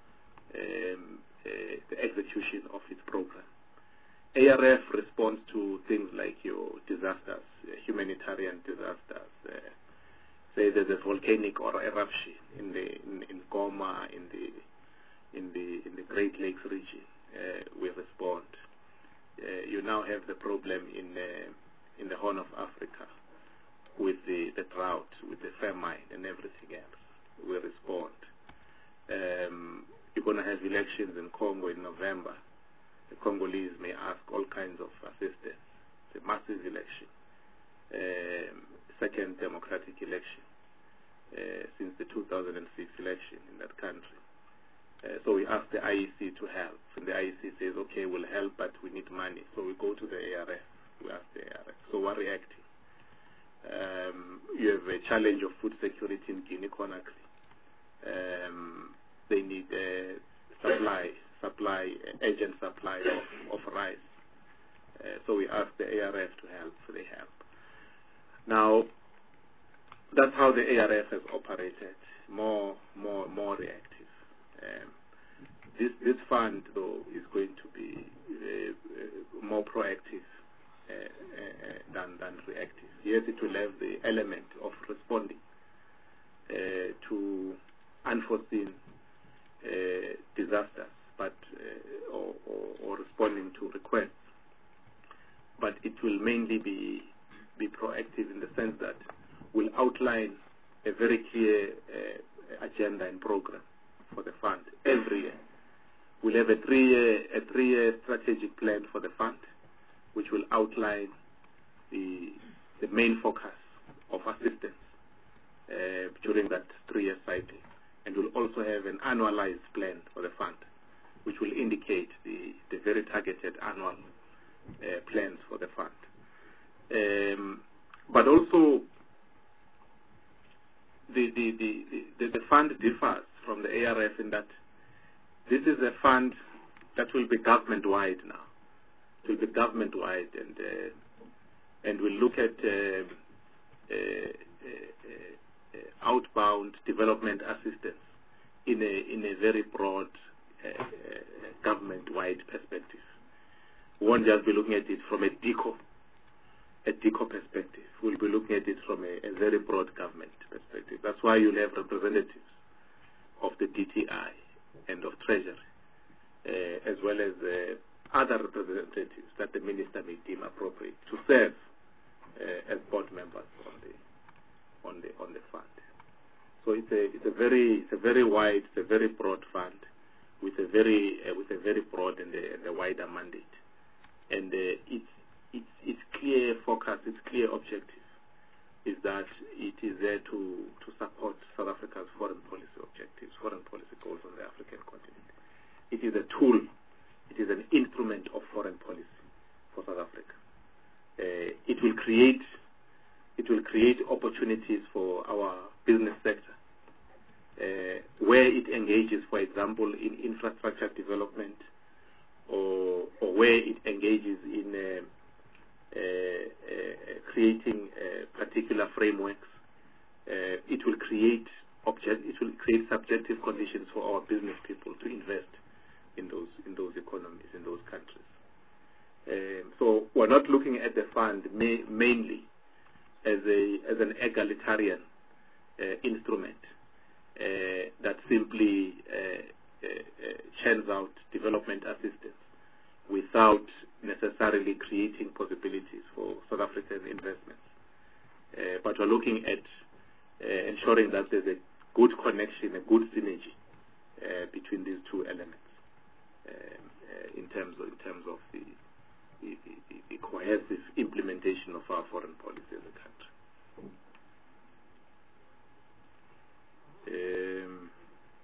um, uh, the execution of its program. A R F responds to things like your disasters, uh, humanitarian disasters. Uh, say there's a volcanic or eruption in the in, in Goma, in the in the in the Great Lakes region. Uh, we respond. Uh, you now have the problem in uh, in the Horn of Africa with the, the drought, with the famine, and everything else. We respond. Um, you're going to have elections in Congo in November. The Congolese may ask all kinds of assistance. It's a massive election, um, second democratic election uh, since the two thousand six election in that country. Uh, so we ask the I E C to help, and the I E C says, okay, we'll help, but we need money. So we go to the A R F. We ask the A R F. So we're reacting. Um, you have a challenge of food security in Guinea-Conakry. Um, they need uh, supply. supply, agent supply of, of rice. Uh, so we asked the A R F to help, so they help. Now, that's how the A R F has operated, more more, more reactive. Um, this this fund, though, is going to be uh, uh, more proactive uh, uh, than than reactive. Yes, it will have the element of responding uh, to unforeseen uh, disasters, but uh, or, or, or responding to requests. But it will mainly be be proactive in the sense that we'll outline a very clear uh, agenda and program for the fund every year. We'll have a three-year a three-year strategic plan for the fund, which will outline the the main focus of assistance uh, during that three-year cycle, and we'll also have an annualized plan for the fund, which will indicate the the very targeted annual uh, plans for the fund. Um, but also, the the, the the the fund differs from the A R F in that this is a fund that will be government-wide now. It will be government-wide, and uh, and we'll look at uh, uh, uh, uh, outbound development assistance in a in a very broad uh, uh, government-wide perspective. We won't just be looking at it from a DECO, a DECO perspective. We'll be looking at it from a, a very broad government perspective. That's why you'll have representatives of the D T I and of Treasury, uh, as well as uh, other representatives that the minister may deem appropriate to serve uh, as board members on the on the on the fund. So it's a it's a very it's a very wide, it's a very broad fund with a very uh, with a very broad and a, and a wider mandate, and uh, its its its clear focus, its clear objective is that it is there to, to support South Africa's foreign policy objectives, foreign policy goals on the African continent. It is a tool, it is an instrument of foreign policy for South Africa. Uh, it will create, it will create opportunities for our business sector, uh, where it engages, for example, in infrastructure development, or, or where it engages in uh, Uh, uh, creating uh, particular frameworks. Uh, it will create object. It will create subjective conditions for our business people to invest in those in those economies, in those countries. Um, so we're not looking at the fund ma mainly as a as an egalitarian uh, instrument uh, that simply uh, uh, uh, churns out development assistance without necessarily creating possibilities for South African investments. Uh, but we're looking at uh, ensuring that there's a good connection, a good synergy uh, between these two elements um, uh, in terms of in terms of the the, the the cohesive implementation of our foreign policy as a country. Um,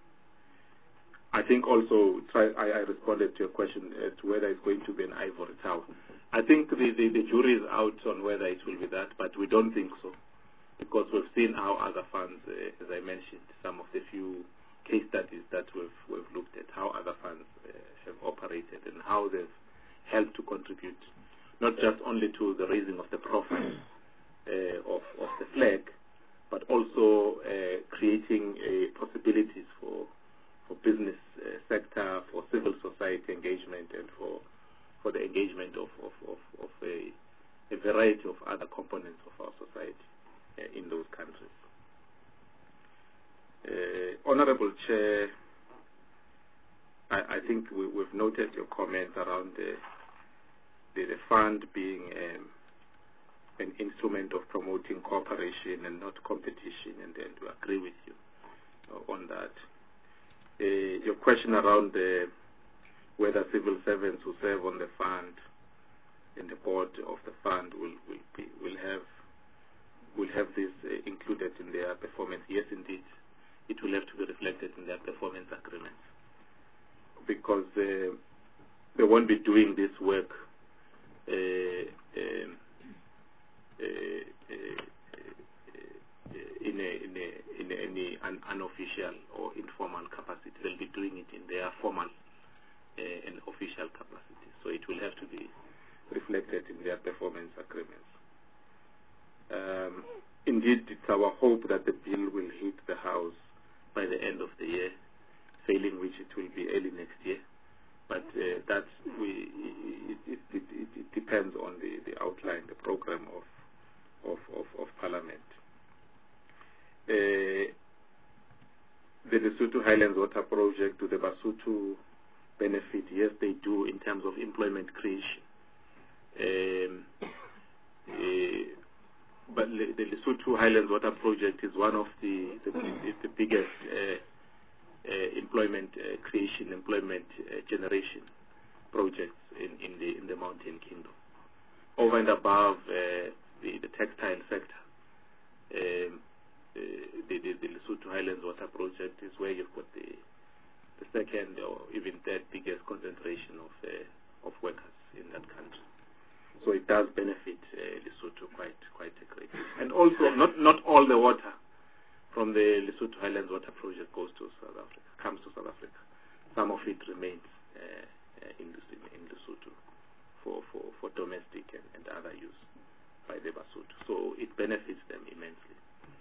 I think also try, I, I responded to your question as to whether it's going to be an ivory tower. I think the, the, the jury is out on whether it will be that, but we don't think so, because we've seen how other funds, uh, as I mentioned, some of the few case studies that we've, we've looked at, how other funds uh, have operated and how they've helped to contribute, not just only to the raising of the profile uh, of, of the flag, but also uh, creating uh, possibilities for for business uh, sector, for civil society engagement, and for for the engagement of of, of, of a, a variety of other components of our society uh, in those countries. Uh, Honorable Chair, I, I think we, we've noted your comments around the the, the fund being um, an instrument of promoting cooperation and not competition, and, and we agree with you uh, on that. Uh, your question around the, whether civil servants who serve on the fund and the board of the fund will will be, will have will have this uh, included in their performance. Yes, indeed, it will have to be reflected in their performance agreements, because uh, they won't be doing this work uh, um, uh, uh, in a in a in any un, unofficial or informal capacity. They'll be doing it in their formal uh, and official capacity. So it will have to be reflected in their performance agreements. Um, indeed, it's our hope that the bill will hit the House by the end of the year. failing which it will be early next year. But uh, that's we it, it, it, it, it depends on the, the outline, the program of of, of, of Parliament. Uh, the Lesotho Highlands Water Project, do the Basotho benefit? Yes, they do in terms of employment creation. Um, uh, but the, the Lesotho Highlands Water Project is one of the the, the, the biggest uh, uh, employment uh, creation, employment uh, generation projects in, in the in the Mountain Kingdom. Over and above uh, the, the textile sector, um, uh, the, the, the Lesotho Highlands Water Project is where you've got the the second or even third biggest concentration of uh, of workers in that country. So it does benefit uh, Lesotho quite quite a great deal. And also, not not all the water from the Lesotho Highlands Water Project goes to South Africa, comes to South Africa. Some of it remains uh, uh, in, in Lesotho for, for, for domestic and, and other use by the Basotho. So it benefits them immensely.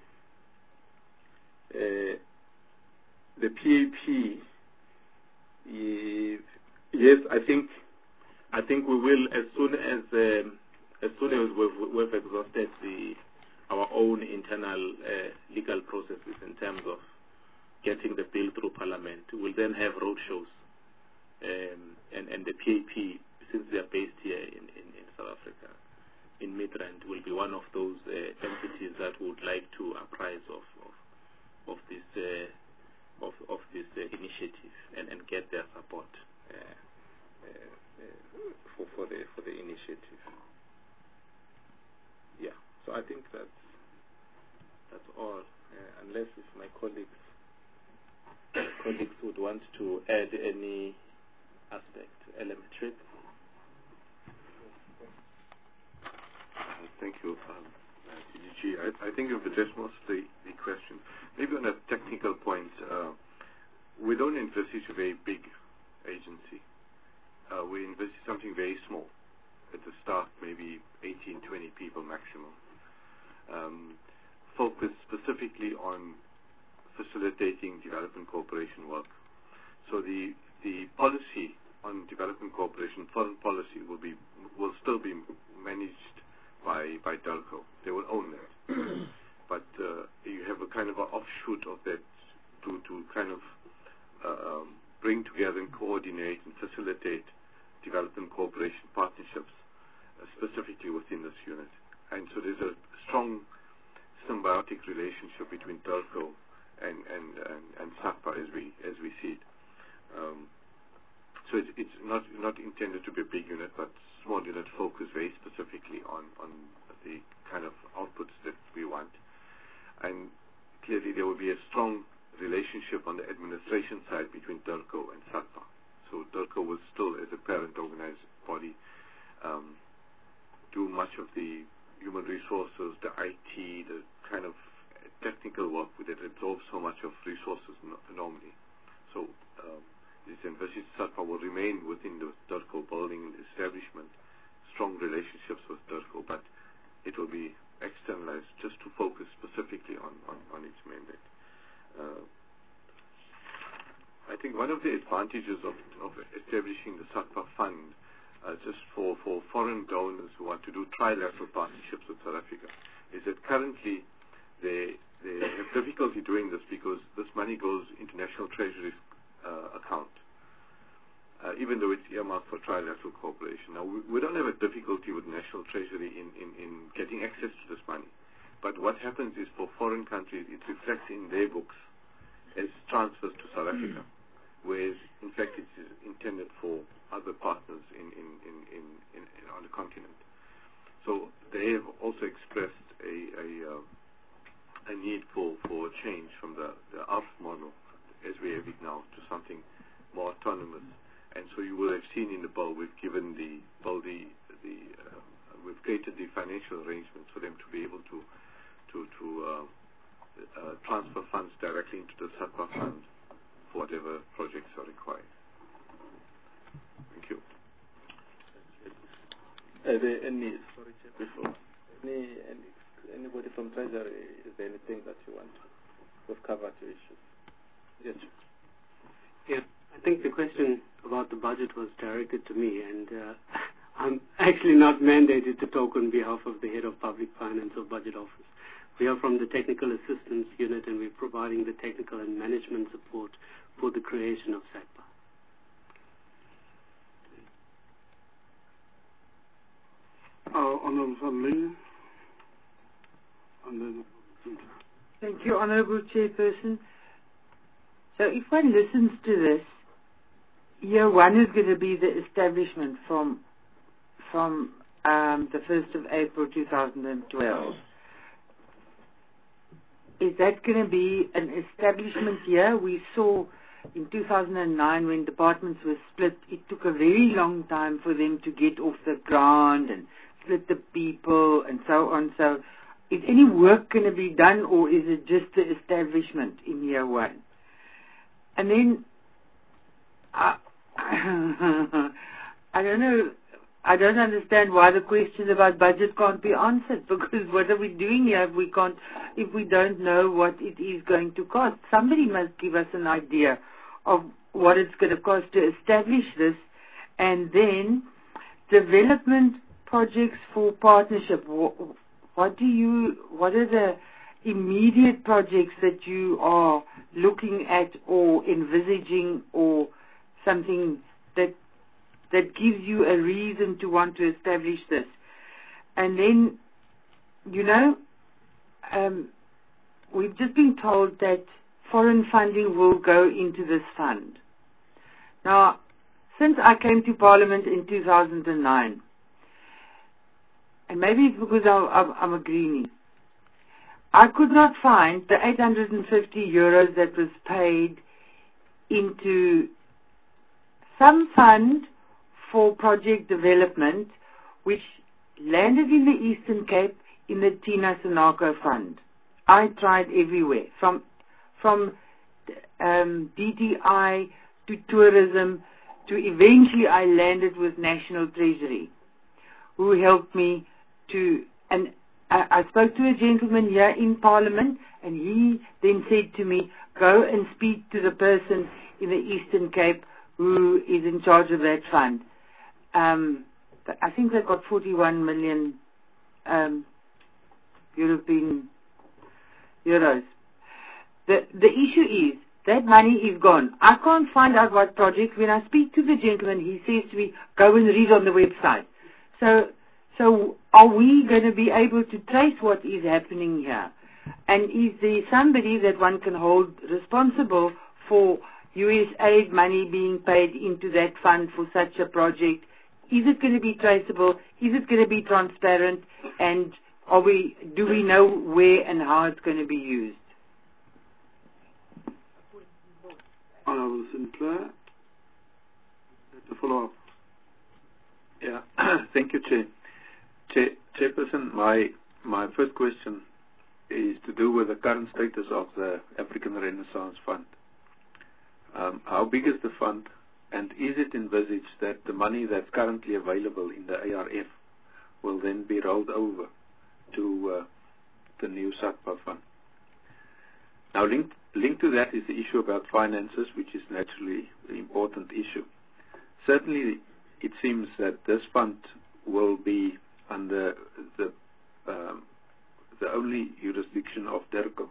Uh, the P A P, uh, yes, I think. I think we will, as soon as um, as soon as we've, we've exhausted the our own internal uh, legal processes in terms of getting the bill through Parliament, we'll then have roadshows, um, and and the P A P, since they are based here in, in, in South Africa, in Midrand, will be one of those uh, entities that would like to apprise of of, of this uh, of of this uh, initiative and, and get their support. Uh, uh, Uh, for, for the for the initiative. Yeah, so I think that's that's all. Uh, unless if my colleagues my colleagues would want to add any aspect, elementary. Uh, thank you, um, uh, C D G. I, I think you've addressed most of the, the questions. Maybe on a technical point, uh, we don't envisage a very big agency. Uh, we envisage something very small. At the start, maybe eighteen, twenty people maximum. Um, focus specifically on facilitating development cooperation work. So the the policy on development cooperation, foreign policy, will be will still be managed by by DIRCO. They will own that. But uh, you have a kind of an offshoot of that to to kind of uh, um, bring together and coordinate and facilitate development cooperation partnerships, uh, specifically within this unit. And so there's a strong symbiotic relationship between DIRCO and and and, and SACPA as we as we see it. Um, so it's, it's not not intended to be a big unit, but small unit focused very specifically on on the kind of outputs that we want. And clearly there will be a strong relationship on the administration side between DIRCO and SACPA. So DIRCO will still, as a parent organized body, um, do much of the human resources, the I T, the kind of technical work that absorbs so much of resources no normally. So um, it's envisaged SACPA will remain within the DIRCO building and establishment, strong relationships with DIRCO, but it will be externalized just to focus specifically on, on, on its mandate. Uh, I think one of the advantages of, of establishing the SACPA fund, uh, just for, for foreign donors who want to do trilateral partnerships with South Africa, is that currently they, they have difficulty doing this because this money goes into National Treasury's uh, account, uh, even though it's earmarked for trilateral cooperation. Now, we, we don't have a difficulty with National Treasury in, in, in getting access to this money. But what happens is for foreign countries, it reflects in their books as transfers to South Africa. Whereas, in fact, it is intended for other partners in, in, in, in, in, in on the continent. So they have also expressed a, a, uh, a need for, for a change from the, the A R F model, as we have it now, to something more autonomous. And so you will have seen in the bill, we've given the bill the, the uh, we've created the financial arrangements for them to be able to, to, to uh, uh, transfer funds directly into the SACPA fund, whatever projects are required. Thank you. Are there any, sorry, before, any, any, anybody from Treasury, is there anything that you want to, we've covered your issues? Yes. Yeah, I think the question about the budget was directed to me, and uh, I'm actually not mandated to talk on behalf of the head of public finance or budget office. We are from the technical assistance unit, and we're providing the technical and management support for the creation of SACPA. Uh, Honourable Van Lingen. And then... Thank you, Honourable Chairperson. So if one listens to this, year one is going to be the establishment from from um, the first of April two thousand twelve. Is that going to be an establishment year? We saw in two thousand nine when departments were split, it took a very long time for them to get off the ground and split the people and so on. So is any work going to be done, or is it just the establishment in year one? And then, I, I don't know, I don't understand why the question about budget can't be answered, because what are we doing here if we can't, if we don't know what it is going to cost? Somebody must give us an idea of what it's going to cost to establish this, and then development projects for partnership. What, what do you, what are the immediate projects that you are looking at or envisaging, or something that that gives you a reason to want to establish this? And then, you know, um, we've just been told that foreign funding will go into this fund. Now, since I came to Parliament in two thousand nine, and maybe it's because I'm, I'm a greenie, I could not find the eight hundred fifty euros that was paid into some fund for project development, which landed in the Eastern Cape in the Tina Sinako Fund. I tried everywhere, from from um, D T I to tourism, to eventually I landed with National Treasury, who helped me to, and I, I spoke to a gentleman here in Parliament, and he then said to me, go and speak to the person in the Eastern Cape who is in charge of that fund. Um, I think they've got forty-one million um, European euros. The, the issue is, that money is gone. I can't find out what project. When I speak to the gentleman, he says to me, go and read on the website. So, so are we going to be able to trace what is happening here? And is there somebody that one can hold responsible for U S aid money being paid into that fund for such a project? Is it going to be traceable? Is it going to be transparent? And are we, do we know where and how it's going to be used? Honourable Sinclair, to follow up. Yeah, thank you, Chair. Chair. Chairperson, my my first question is to do with the current status of the African Renaissance Fund. Um, how big is the fund, and is it envisaged that the money that's currently available in the A R F will then be rolled over to uh, the new SACPA fund? Now, linked, linked to that is the issue about finances, which is naturally an important issue. Certainly, it seems that this fund will be under the um, the only jurisdiction of DIRCO.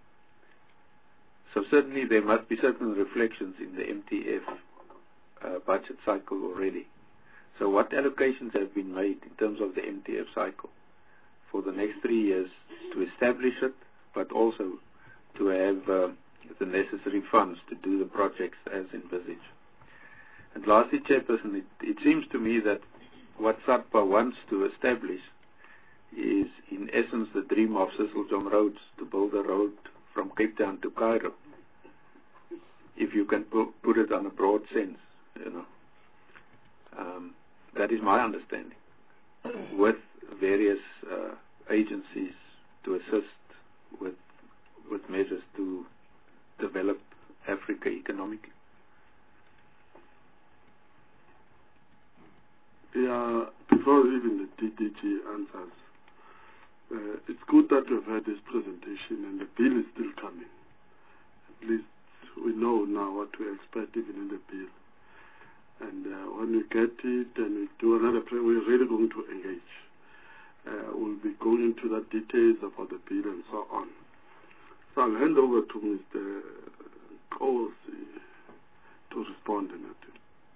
So certainly there must be certain reflections in the M T F uh, budget cycle already. So what allocations have been made in terms of the M T F cycle for the next three years to establish it, but also to have uh, the necessary funds to do the projects as envisaged? And lastly, Chairperson, it, it seems to me that what SACPA wants to establish is in essence the dream of Cecil John Rhodes, to build a road from Cape Town to Cairo, if you can pu put it on a broad sense, you know. Um, that is my understanding, with various uh, agencies to assist with with measures to develop Africa economically. Yeah, before even the D D G answers, uh, it's good that we've had this presentation and the bill is still coming. At least we know now what to expect even in the bill. And uh, when we get it and we do another prayer, we're really going to engage. Uh, we'll be going into the details about the bill and so on. So I'll hand over to Mister Kosi to respond in that.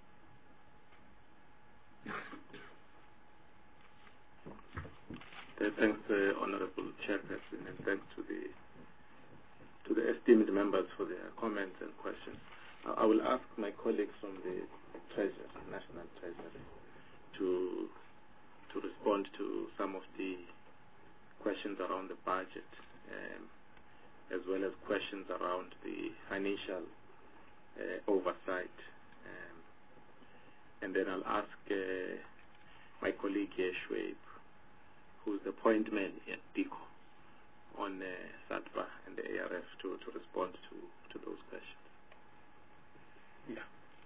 Uh, thanks, uh, Honorable Chairperson, and thanks to the to the esteemed members for their comments and questions. Uh, I will ask my colleagues from the Treasury, National Treasury, to to respond to some of the questions around the budget, um, as well as questions around the financial uh, oversight. Um, and then I'll ask uh, my colleague here, Schwab, who's the point man at DICO on uh, SATPA and the A R F to, to respond to, to those questions. Yeah.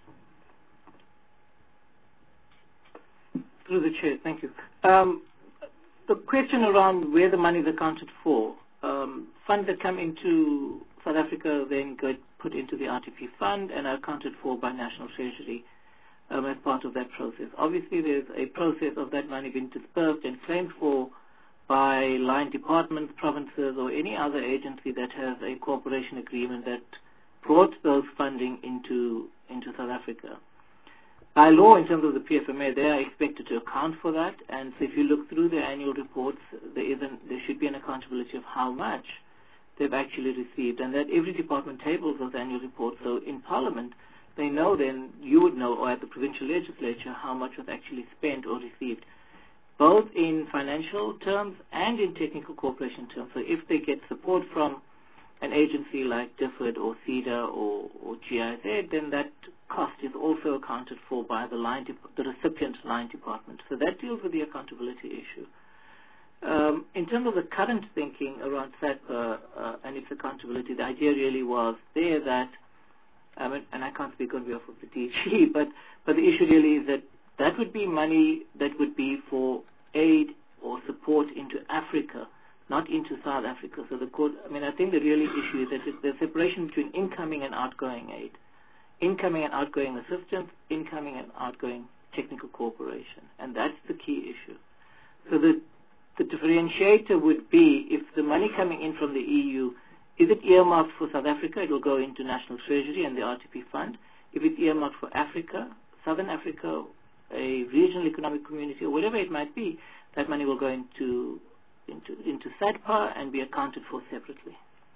Through the chair, thank you. Um, the question around where the money is accounted for, um, funds that come into South Africa then get put into the R T P fund and are accounted for by National Treasury um, as part of that process. Obviously, there's a process of that money being dispersed and claimed for by line departments, provinces, or any other agency that has a cooperation agreement that brought those funding into into South Africa. By law, in terms of the P F M A, they are expected to account for that, and so if you look through their annual reports, there isn't there should be an accountability of how much they've actually received, and that every department tables those annual reports. So in Parliament, they know then, you would know, or at the provincial legislature, how much was actually spent or received, both in financial terms and in technical cooperation terms. So if they get support from an agency like DFID or CEDA or, or G I Z, then that cost is also accounted for by the line, the recipient line department. So that deals with the accountability issue. Um, in terms of the current thinking around SATPA uh, and its accountability, the idea really was there that, um, and, and I can't speak on behalf of the D G, but, but the issue really is that that would be money that would be for aid or support into Africa, not into South Africa. So the court, I mean, I think the really issue is that there's a separation between incoming and outgoing aid, incoming and outgoing assistance, incoming and outgoing technical cooperation, and that's the key issue. So the the differentiator would be if the money coming in from the E U, is it earmarked for South Africa? It will go into National Treasury and the R T P fund. If it's earmarked for Africa, Southern Africa, a regional economic community, or whatever it might be, that money will go into into into SATPA and be accounted for separately.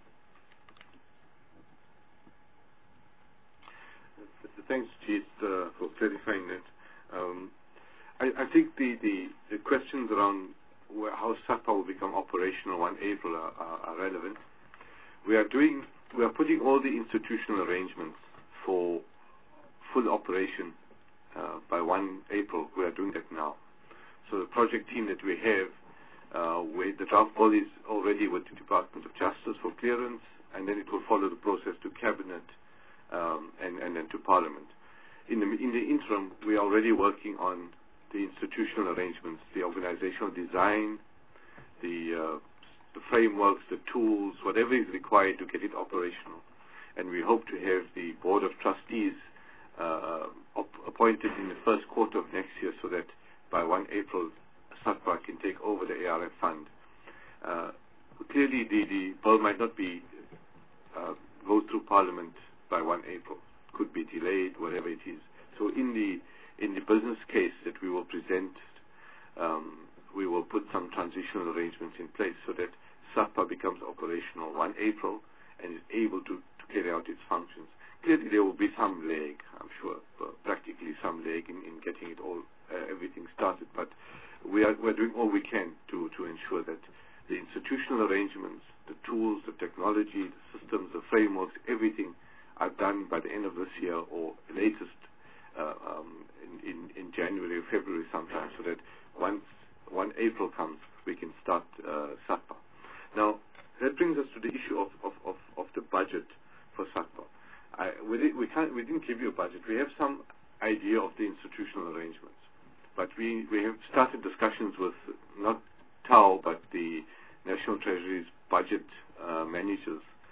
Thanks, Jeet, uh, for clarifying that. Um, I, I think the, the, the questions around where, how SATPA will become operational on April are, are, are relevant. We are doing, we are putting all the institutional arrangements for full operation uh, by one April. We are doing that now. So the project team that we have, uh, with the draft body is already with the Department of Justice for clearance, and then it will follow the process to Cabinet um, and, and then to Parliament. In the, in the interim, we are already working on the institutional arrangements, the organizational design, the, uh, the frameworks, the tools, whatever is required to get it operational. And we hope to have the Board of Trustees uh, op- appointed in the first quarter of next year so that by one April, SATPA can take over the A R F fund. Uh, clearly, the, the bill might not be uh, go through Parliament by one April. Could be delayed, whatever it is. So in the in the business case that we will present, um, we will put some transitional arrangements in place so that SATPA becomes operational one April and is able to, to carry out its functions. Clearly, there will be some lag, I'm sure, practically some lag in, in getting it all, uh, everything started. But we are we're doing all we can to, to ensure that the institutional arrangements, the tools, the technology, the systems, the frameworks, everything are done by the end of this year or latest uh, um, in, in, in January or February sometime, so that once one April comes, we can start uh, SATPA. Now, that brings us to the issue of, of, of, of the budget for SATPA. I, we, did, we, can't, we didn't give you a budget. We have some idea of the institutional arrangements, but we, we have started discussions with not T A U, but the National Treasury's budget uh, managers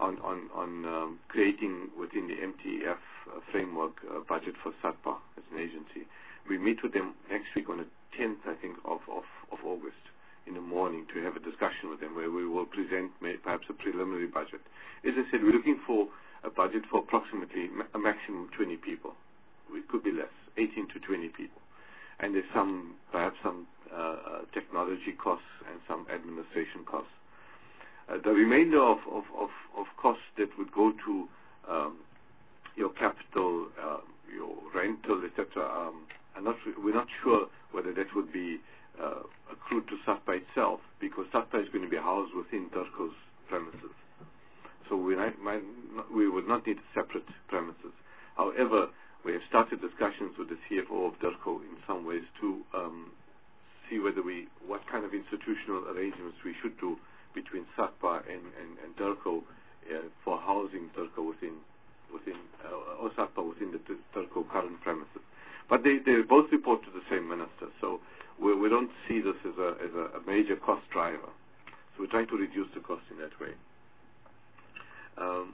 on on, on um, creating within the M T F uh, framework uh, budget for SATPA as an agency. We meet with them next week on the tenth, I think, of, of, of August in the morning to have a discussion with them where we will present may, perhaps a preliminary budget. As I said, we're looking for a budget for approximately ma a maximum of twenty people. It could be less, eighteen to twenty people. And there's some, perhaps some uh, technology costs and some administration costs. Uh, the remainder of, of, of, of costs that would go to um, your capital, uh, your rental, et cetera, um, I'm not, we're not sure whether that would be uh, accrued to SATPA itself, because SATPA is going to be housed within DIRCO's premises. So we, might, might not, we would not need separate premises. However, we have started discussions with the C F O of DIRCO in some ways to um, see whether we, what kind of institutional arrangements we should do between SATPA and, and, and DIRCO uh, for housing DIRCO within, within uh, or SATPA within the DIRCO current premises. But they, they both report to the same minister, so we, we don't see this as, a, as a, a major cost driver. So we're trying to reduce the cost in that way. Um,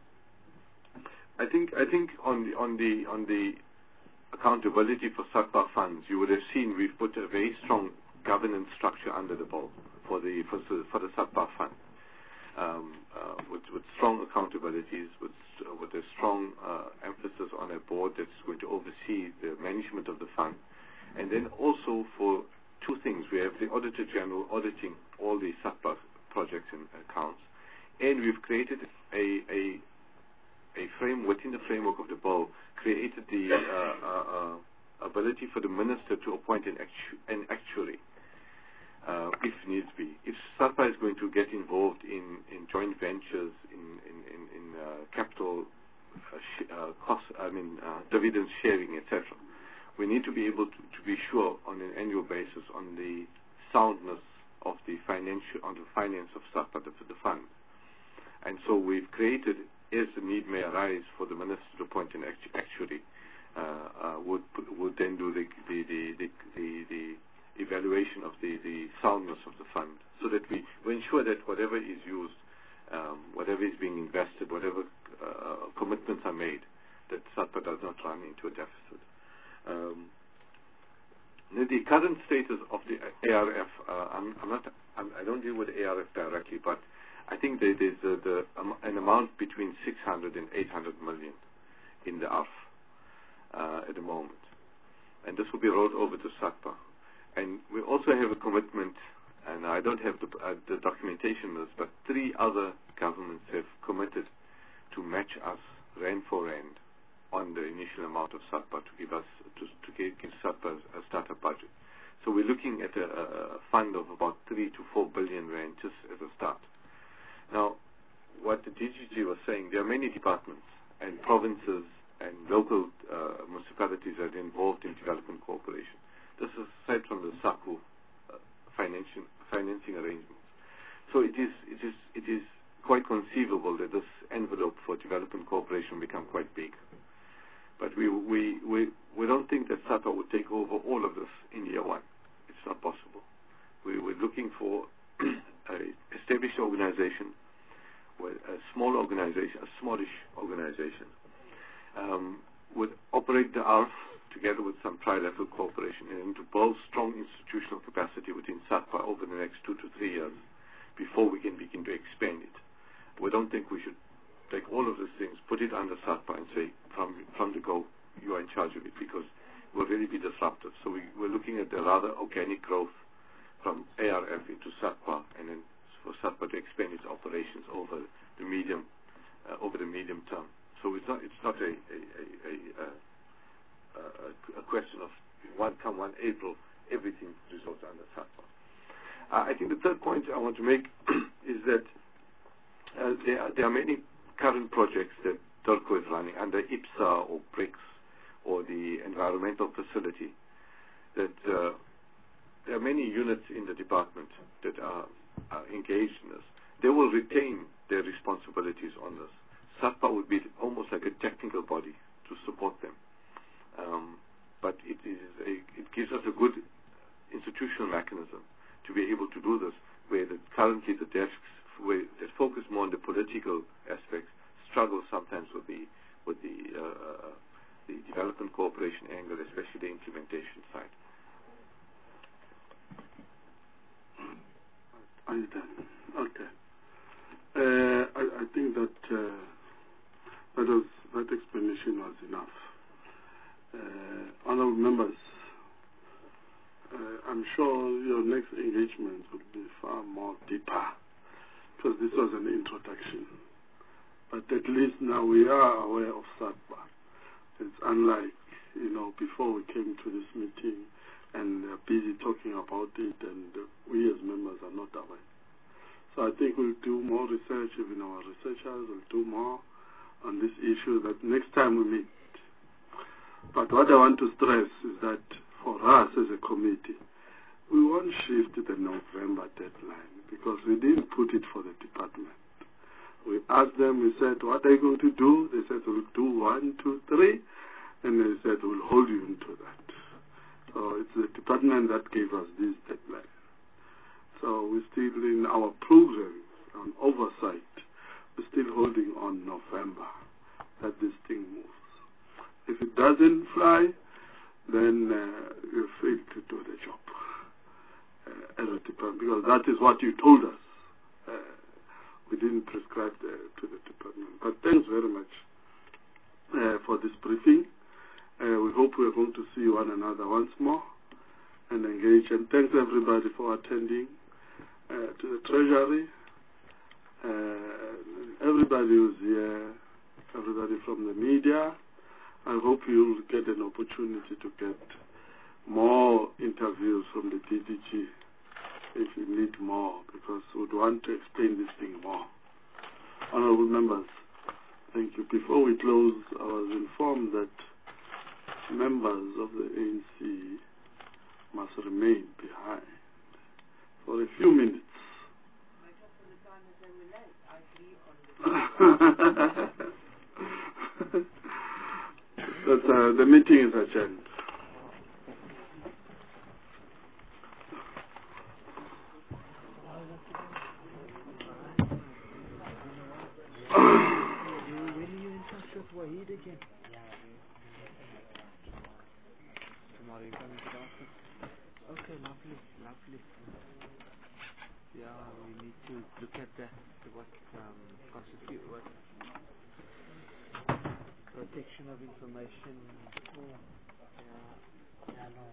I think I think on the on the on the accountability for SATPA funds, you would have seen we've put a very strong governance structure under the bill for the for, for the SATPA fund, um, uh, with, with strong accountabilities, with uh, with a strong uh, emphasis on a board that's going to oversee the management of the fund, and then also for two things: we have the Auditor General auditing all the SATPA projects and accounts, and we've created a a a frame within the framework of the bill, created the uh, uh, uh, ability for the minister to appoint an, actu an actuary, uh, if needs be. If SATPA is going to get involved in, in joint ventures, in, in, in, in uh, capital uh, sh uh, cost, I mean uh, dividend sharing, et cetera, we need to be able to, to be sure on an annual basis on the soundness of the financial, on the finance of SATPA, the, the fund. And so we've created, as the need may arise for the minister to appoint an actuary, uh, uh, would would then do the the, the, the, the, the evaluation of the, the soundness of the fund, so that we, we ensure that whatever is used, um, whatever is being invested, whatever uh, commitments are made, that SATPA does not run into a deficit. Um, the, the current status of the A R F, uh, I'm, I'm not, I'm, I don't deal with A R F directly, but I think there is uh, the, um, an amount between six hundred and eight hundred million in the A R F uh, at the moment. And this will be rolled over to SATPA. And we also have a commitment, and I don't have the, uh, the documentation of this, but three other governments have committed to match us rand for rand on the initial amount of SATPA to give us, to, to give, give SATPA a startup budget. So we're looking at a, a fund of about three to four billion rand just as a start. Now, what the D G G was saying, there are many departments and provinces and local uh, municipalities that are involved in development cooperation. This is aside from the SACU uh, financing, financing arrangements. So it is, it is, it is quite conceivable that this envelope for development cooperation will become quite big. But we, we, we, we don't think that SATPA would take over all of this in year one. It's not possible. We, we're looking for an established organization, a small organization, a smallish organization, um, would operate the A R F together with some trilateral cooperation and to build strong institutional capacity within SATPA over the next two to three years before we can begin to expand it. We don't think we should take all of these things, put it under SATPA and say, from, from the go, you are in charge of it, because it will really be disruptive. So we, we're looking at the rather organic growth from A R F into SATPA, and then for SATPA to expand its operations over the medium, uh, over the medium term. So it's not, it's not a, a, a, a, a, a question of one come one April, everything results under SATPA. Uh, I think the third point I want to make is that uh, there, are, there are many current projects that DIRCO is running under I P S A or BRICS or the environmental facility, that uh, there are many units in the department that are, are engaged in this. They will retain their responsibilities on this. SATPA would be almost like a technical body to support them. Um, but it, is a, it gives us a good institutional mechanism to be able to do this, where the, currently the desks with, that focus more on the political aspects struggle sometimes with the with the uh, the development cooperation angle, especially the implementation side. Are you done? Okay. Uh, I, I think that uh, that was that explanation was enough. Uh, honourable members, uh, I'm sure your next engagement will be far more deeper, because this was an introduction. But at least now we are aware of SADBA. It's unlike, you know, before we came to this meeting and uh, busy talking about it, and uh, we as members are not aware. So I think we'll do more research, even our researchers will do more on this issue that next time we meet. But what I want to stress is that for us as a committee, we won't shift the November deadline because we didn't put it for the department. We asked them, we said, what are you going to do? They said, we'll do one, two, three. And they said, we'll hold you into that. So it's the department that gave us this deadline. So we're still in our program on oversight. We're still holding on November that this thing moves. If it doesn't fly, then uh, you fail to do the job uh, as a department, because that is what you told us. Uh, we didn't prescribe the, to the department. But thanks very much uh, for this briefing. Uh, we hope we are going to see one another once more and engage. And thanks everybody for attending. Uh, to the Treasury, uh, everybody who's here, everybody from the media. I hope you'll get an opportunity to get more interviews from the D D G if you need more, because we'd want to explain this thing more. Honourable members, thank you. Before we close, I was informed that members of the A N C must remain behind for a few minutes. But uh, the meeting is adjourned. Okay, lovely, lovely. Yeah, we need to look at that, what um, constitute what protection of information. Yeah, yeah, no.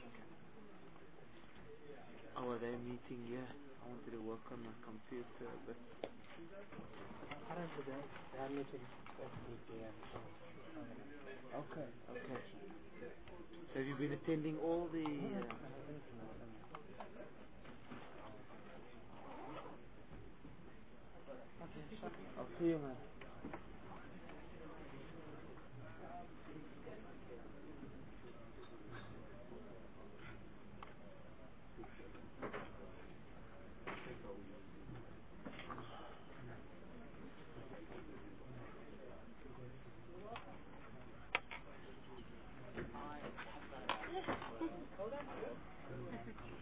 Oh, are they meeting? Yeah, I wanted to work on my computer, but I don't know that. They are meeting at three P M okay, okay. So have you been attending all the? Uh, I'll see you, man. Hold on.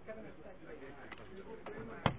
Thank you very much.